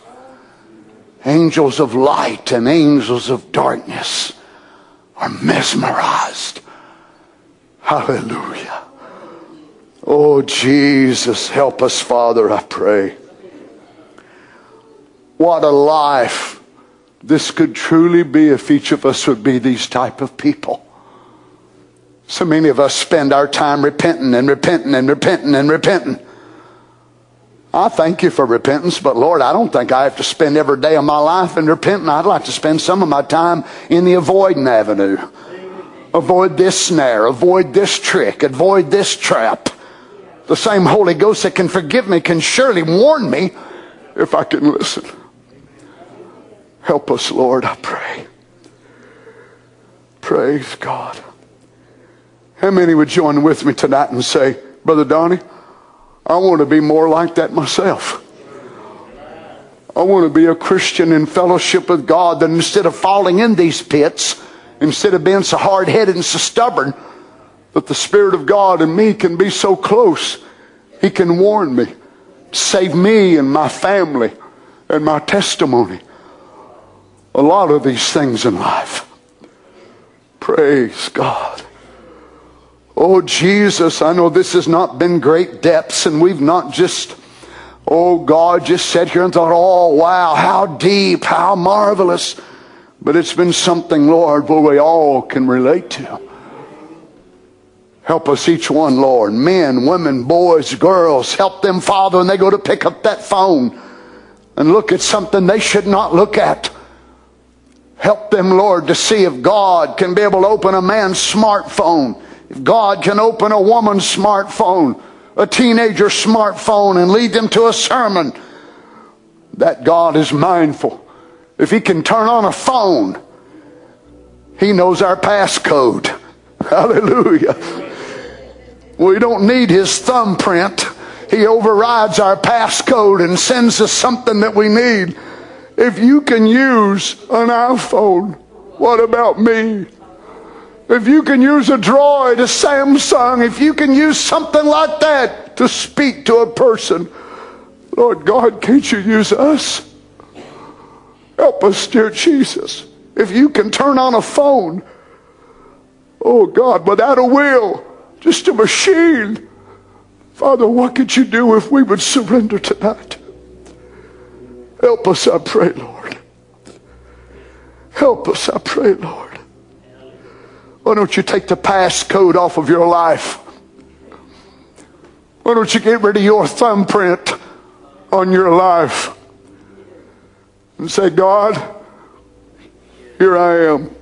Angels of light and angels of darkness are mesmerized. Hallelujah. Oh, Jesus, help us, Father, I pray. What a life this could truly be if each of us would be these type of people. So many of us spend our time repenting and repenting and repenting and repenting. I thank you for repentance, but Lord, I don't think I have to spend every day of my life in repenting. I'd like to spend some of my time in the avoiding avenue. Avoid this snare, avoid this trick, avoid this trap. The same Holy Ghost that can forgive me can surely warn me if I can listen. Help us, Lord, I pray. Praise God. How many would join with me tonight and say, Brother Donnie, I want to be more like that myself. I want to be a Christian in fellowship with God, that instead of falling in these pits, instead of being so hard-headed and so stubborn, that the Spirit of God in me can be so close. He can warn me, save me and my family and my testimony. A lot of these things in life. Praise God. Oh, Jesus, I know this has not been great depths, and we've not just, oh God, just sat here and thought, oh wow, how deep, how marvelous. But it's been something, Lord, where we all can relate to. Help us each one, Lord. Men, women, boys, girls. Help them, Father, when they go to pick up that phone and look at something they should not look at. Help them, Lord, to see if God can be able to open a man's smartphone. If God can open a woman's smartphone. a teenager smartphone and lead them to a sermon. That God is mindful. If He can turn on a phone, He knows our passcode. Hallelujah. We don't need His thumbprint. He overrides our passcode and sends us something that we need. If you can use an iPhone, what about me? If you can use a Droid, a Samsung, if you can use something like that to speak to a person, Lord God, can't you use us? Help us, dear Jesus. If you can turn on a phone, oh God, without a will, just a machine. Father, what could you do if we would surrender tonight? Help us, I pray, Lord. Help us, I pray, Lord. Why don't you take the passcode off of your life? Why don't you get rid of your thumbprint on your life and say, God, here I am.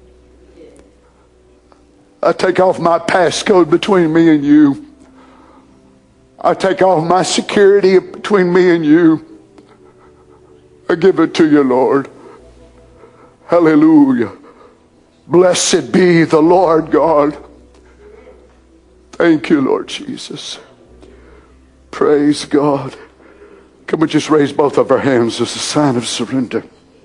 I take off my passcode between me and you. I take off my security between me and you. I give it to you, Lord. Hallelujah. Blessed be the Lord God. Thank you, Lord Jesus. Praise God. Can we just raise both of our hands as a sign of surrender?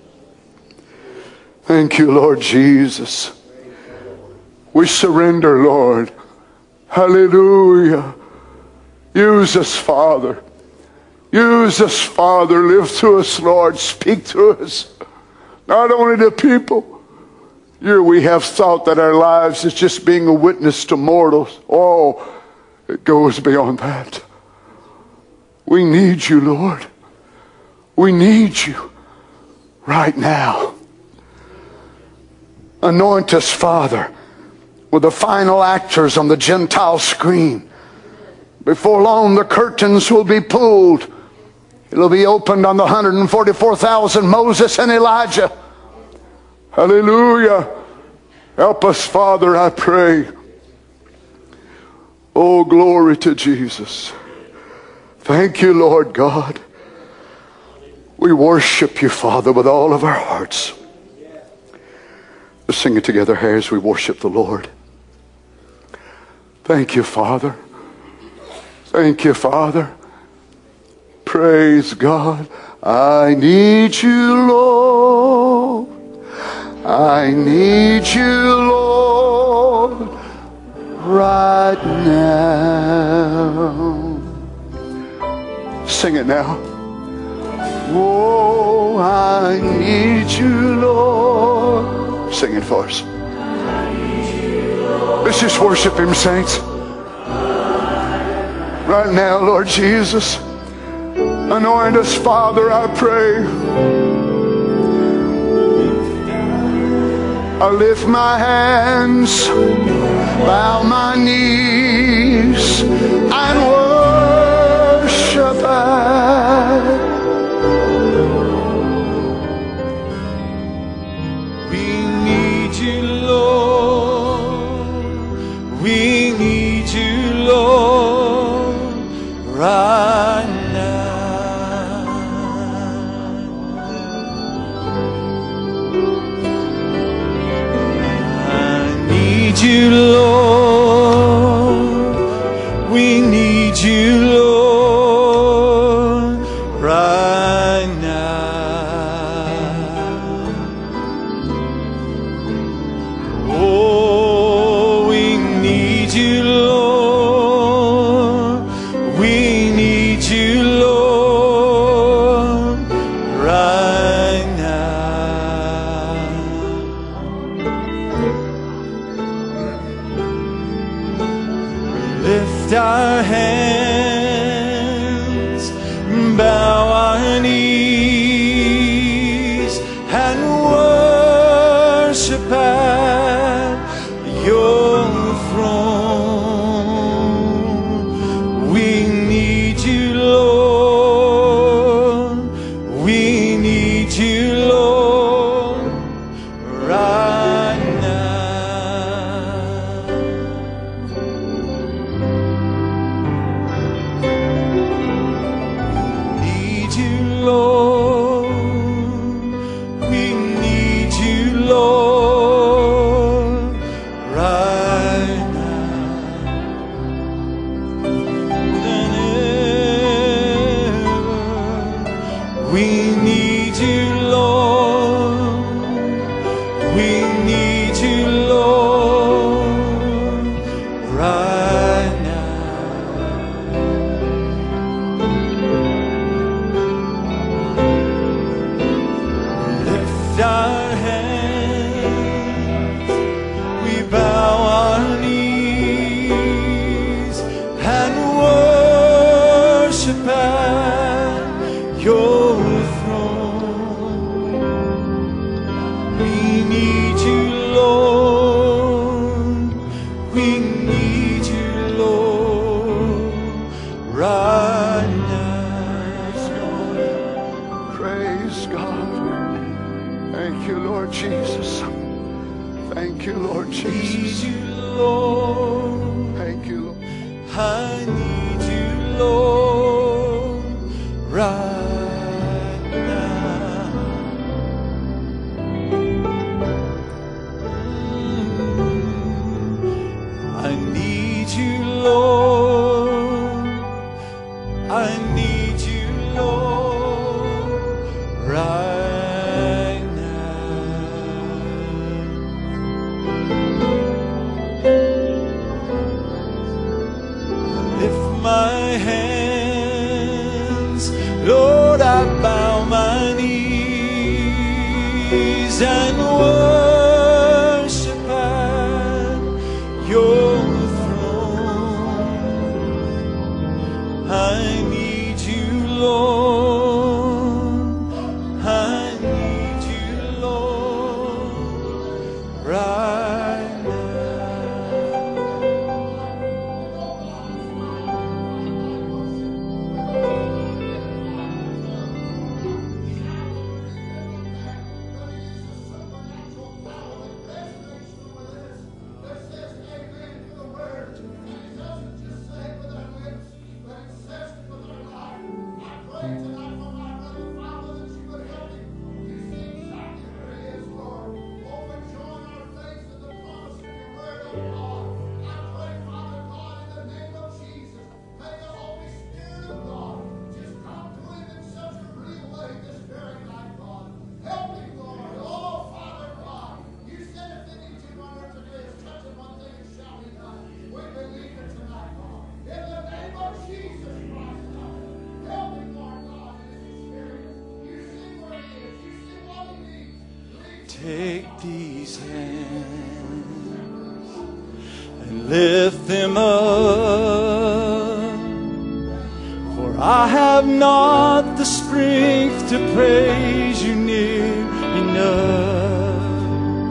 Thank you, Lord Jesus. We surrender, Lord. Hallelujah. Use us, Father. Use us, Father. Live through us, Lord. Speak through us. Not only to people. Here we have thought that our lives is just being a witness to mortals. Oh, it goes beyond that. We need you, Lord. We need you right now. Anoint us, Father, with the final actors on the Gentile screen. Before long, the curtains will be pulled. It'll be opened on the one hundred forty-four thousand, Moses and Elijah. Hallelujah. Help us, Father, I pray. Oh, glory to Jesus. Thank you, Lord God. We worship you, Father, with all of our hearts. Let's sing it together here as we worship the Lord. Thank you, Father. Thank you, Father. Praise God. I need you, Lord. I need you, Lord, right now. Sing it now. Oh, I need you, Lord. Sing it for us. Let's just worship Him, saints. Right now, Lord Jesus. Anoint us, Father, I pray. I lift my hands, bow my knees, and worship at. We need you, Lord. We need you, Lord, right now. I need you, Lord. We need you, Lord, right now. Oh, we need you, Lord. We need you, Lord, right now. Lift our hands, bow our knees, and worship at your throne. We need you, Lord. We need you, Lord, right now. Jesus. Need you, Lord. Thank you, Lord. I need you, Lord, right now. I need you, Lord. I need you, Lord, right now. Lift my hands, Lord, I bow my knees and worship at your throne. I need you, Lord. I need you, Lord, right now. Take these hands and lift them up, for I have not the strength to praise you near enough.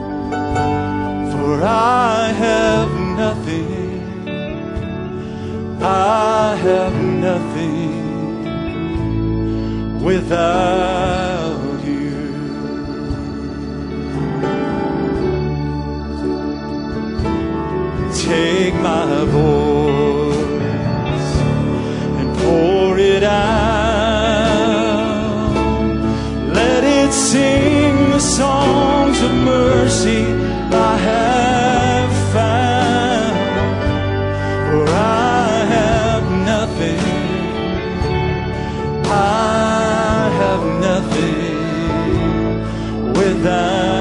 For I have nothing, I have nothing without you. Take my voice and pour it out. Let it sing the songs of mercy I have found. For I have nothing, I have nothing without.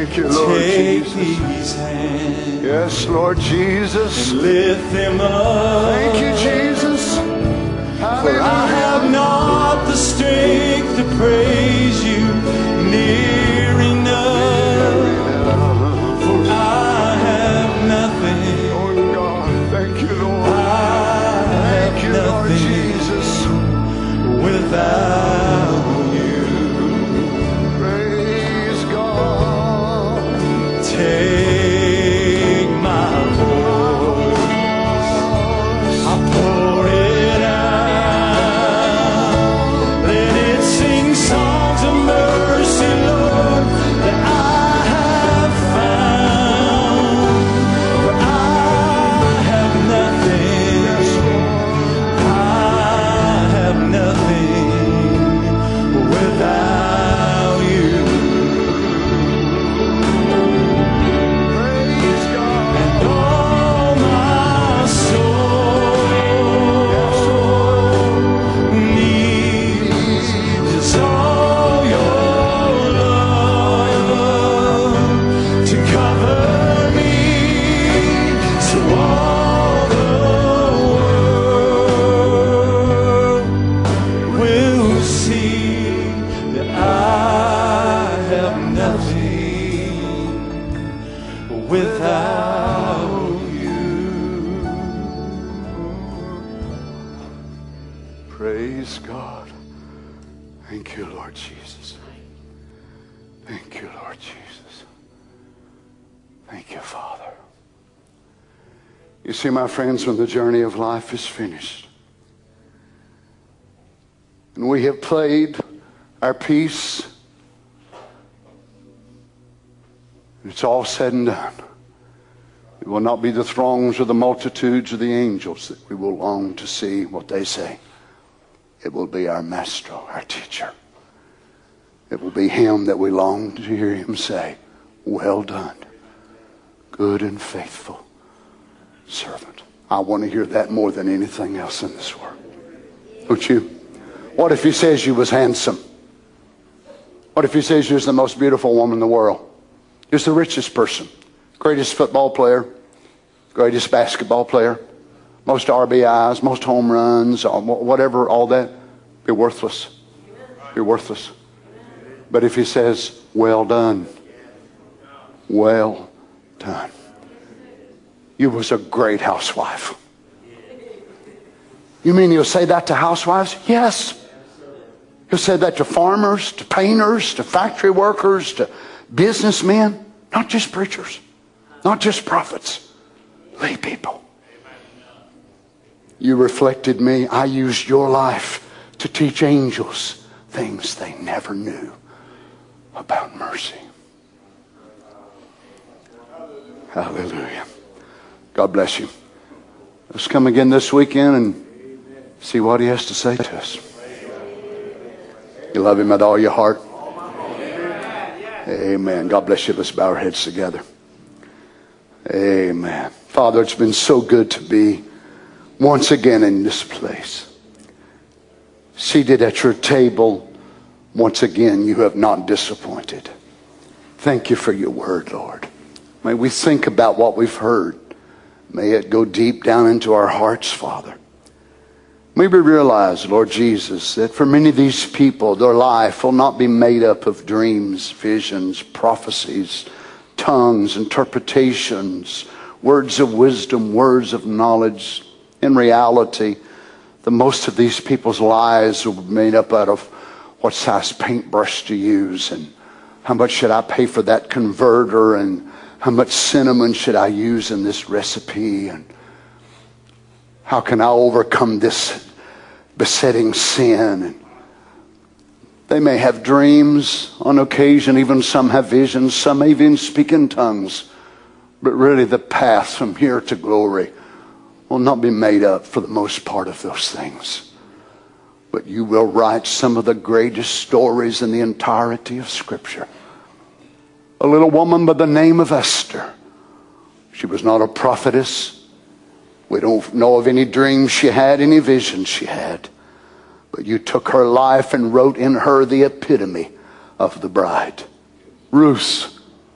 Thank you, Lord Take Jesus. these hands Yes, Lord Jesus. and lift them up. Thank you, Jesus. For I Hallelujah. have not the strength to praise you near enough. For I have nothing. Oh God, thank you, Lord. I have Thank you, Lord nothing Jesus. without you. Praise God. Take my voice, I pour it out. Let it sing songs of mercy, Lord, that I have found. For I have nothing, I have nothing without you. Praise God. And all my soul needs is all your love to cover me, so all the world will see that I have nothing without you. Praise God. Thank you, Lord Jesus. Thank you, Lord Jesus. Thank you, Father. You see, my friends, when the journey of life is finished and we have played our piece, it's all said and done. It will not be the throngs or the multitudes or the angels that we will long to see what they say. It will be our master, our teacher. It will be him that we long to hear him say, well done, good and faithful servant. I want to hear that more than anything else in this world. Don't you? What if he says you was handsome? What if he says you was the most beautiful woman in the world? You're the richest person, greatest football player, greatest basketball player, most R B Is, most home runs, whatever, all that, be worthless. Be worthless. But if he says, well done, well done. You was a great housewife. You mean you'll say that to housewives? Yes. You'll say that to farmers, to painters, to factory workers, to businessmen, not just preachers, not just prophets, lay people. You reflected me. I used your life to teach angels things they never knew about mercy. Hallelujah. God bless you. Let's come again this weekend and see what he has to say to us. You love him with all your heart? Amen. God bless you. Let's bow our heads together. Amen. Father, it's been so good to be once again in this place. Seated at your table, once again, you have not disappointed. Thank you for your word, Lord. May we think about what we've heard. May it go deep down into our hearts, Father. May we realize, Lord Jesus, that for many of these people, their life will not be made up of dreams, visions, prophecies, tongues, interpretations, words of wisdom, words of knowledge. In reality, the most of these people's lives will be made up out of what size paintbrush to use, and how much should I pay for that converter, and how much cinnamon should I use in this recipe, and how can I overcome this besetting sin. And they may have dreams on occasion, even some have visions, some may even speak in tongues, but really the path from here to glory will not be made up for the most part of those things. But you will write some of the greatest stories in the entirety of Scripture. A little woman by the name of Esther. She was not a prophetess. We don't know of any dreams she had, any visions she had. But you took her life and wrote in her the epitome of the bride. Ruth,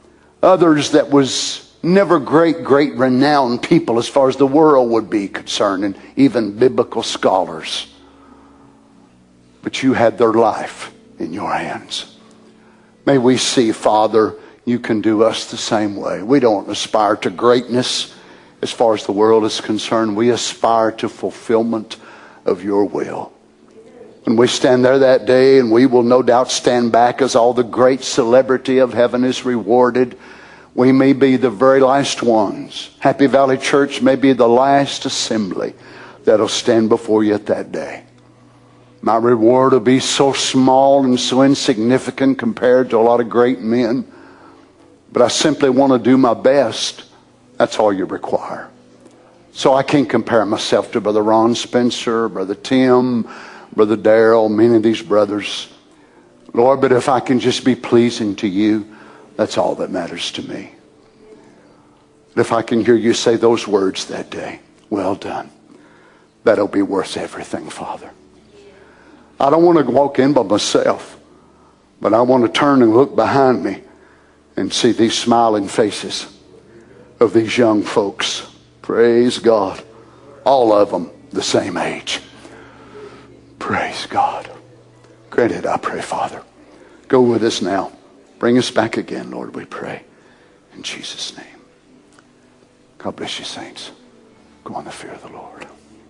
Others that was never great, great renowned people as far as the world would be concerned, and even biblical scholars. But you had their life in your hands. May we see, Father, you can do us the same way. We don't aspire to greatness as far as the world is concerned. We aspire to fulfillment of your will. When we stand there that day, and we will no doubt stand back as all the great celebrity of heaven is rewarded, we may be the very last ones. Happy Valley Church may be the last assembly that'll stand before you at that day. My reward will be so small and so insignificant compared to a lot of great men. But I simply want to do my best. That's all you require. So I can't compare myself to Brother Ron Spencer, Brother Tim, Brother Darrell, many of these brothers. Lord, but if I can just be pleasing to you, that's all that matters to me. If I can hear you say those words that day, well done, that'll be worth everything, Father. I don't want to walk in by myself, but I want to turn and look behind me and see these smiling faces of these young folks. Praise God. All of them the same age. Praise God. Grant it, I pray, Father. Go with us now. Bring us back again, Lord, we pray. In Jesus' name. God bless you, saints. Go in the fear of the Lord.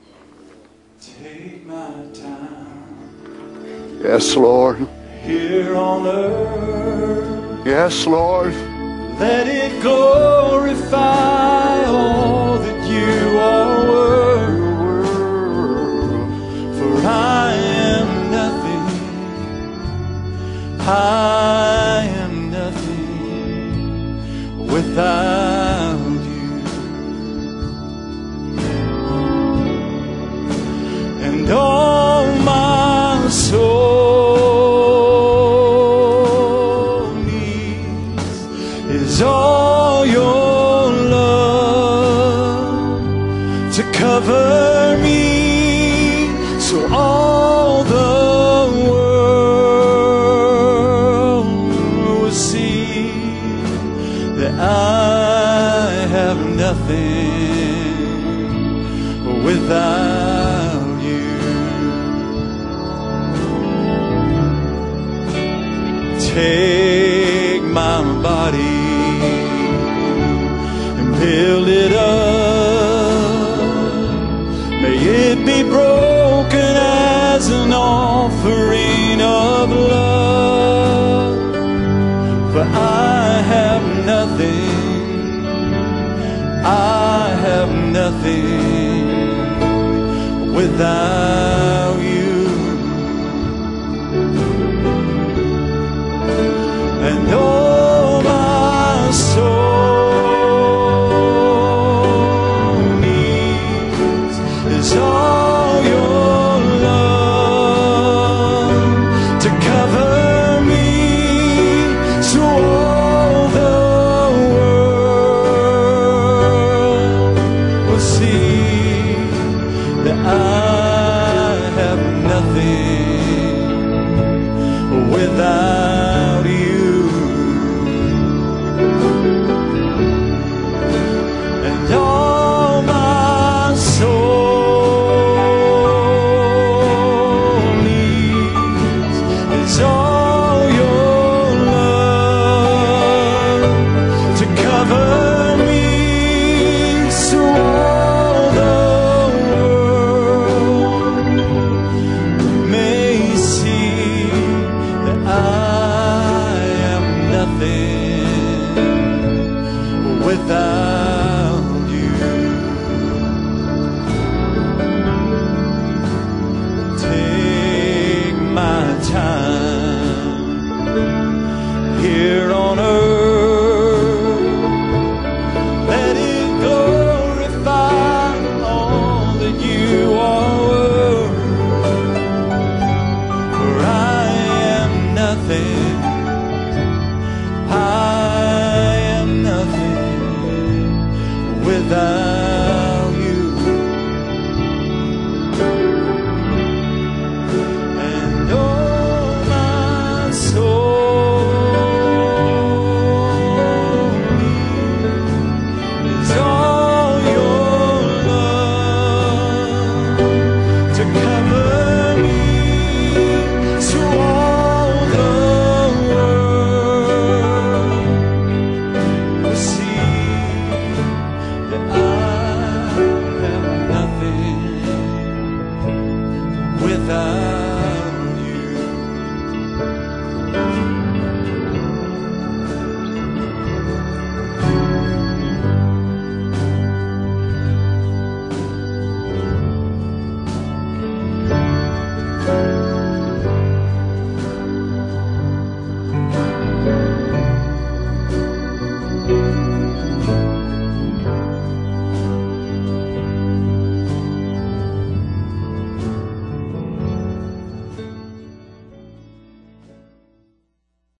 Take my time. Yes, Lord. Here on earth. Yes, Lord. Let it glorify all that you are worth. For I am nothing. I am nothing without you. And all my soul is all your love to cover me, so all the world will see that I have nothing without you. Take my body and build it up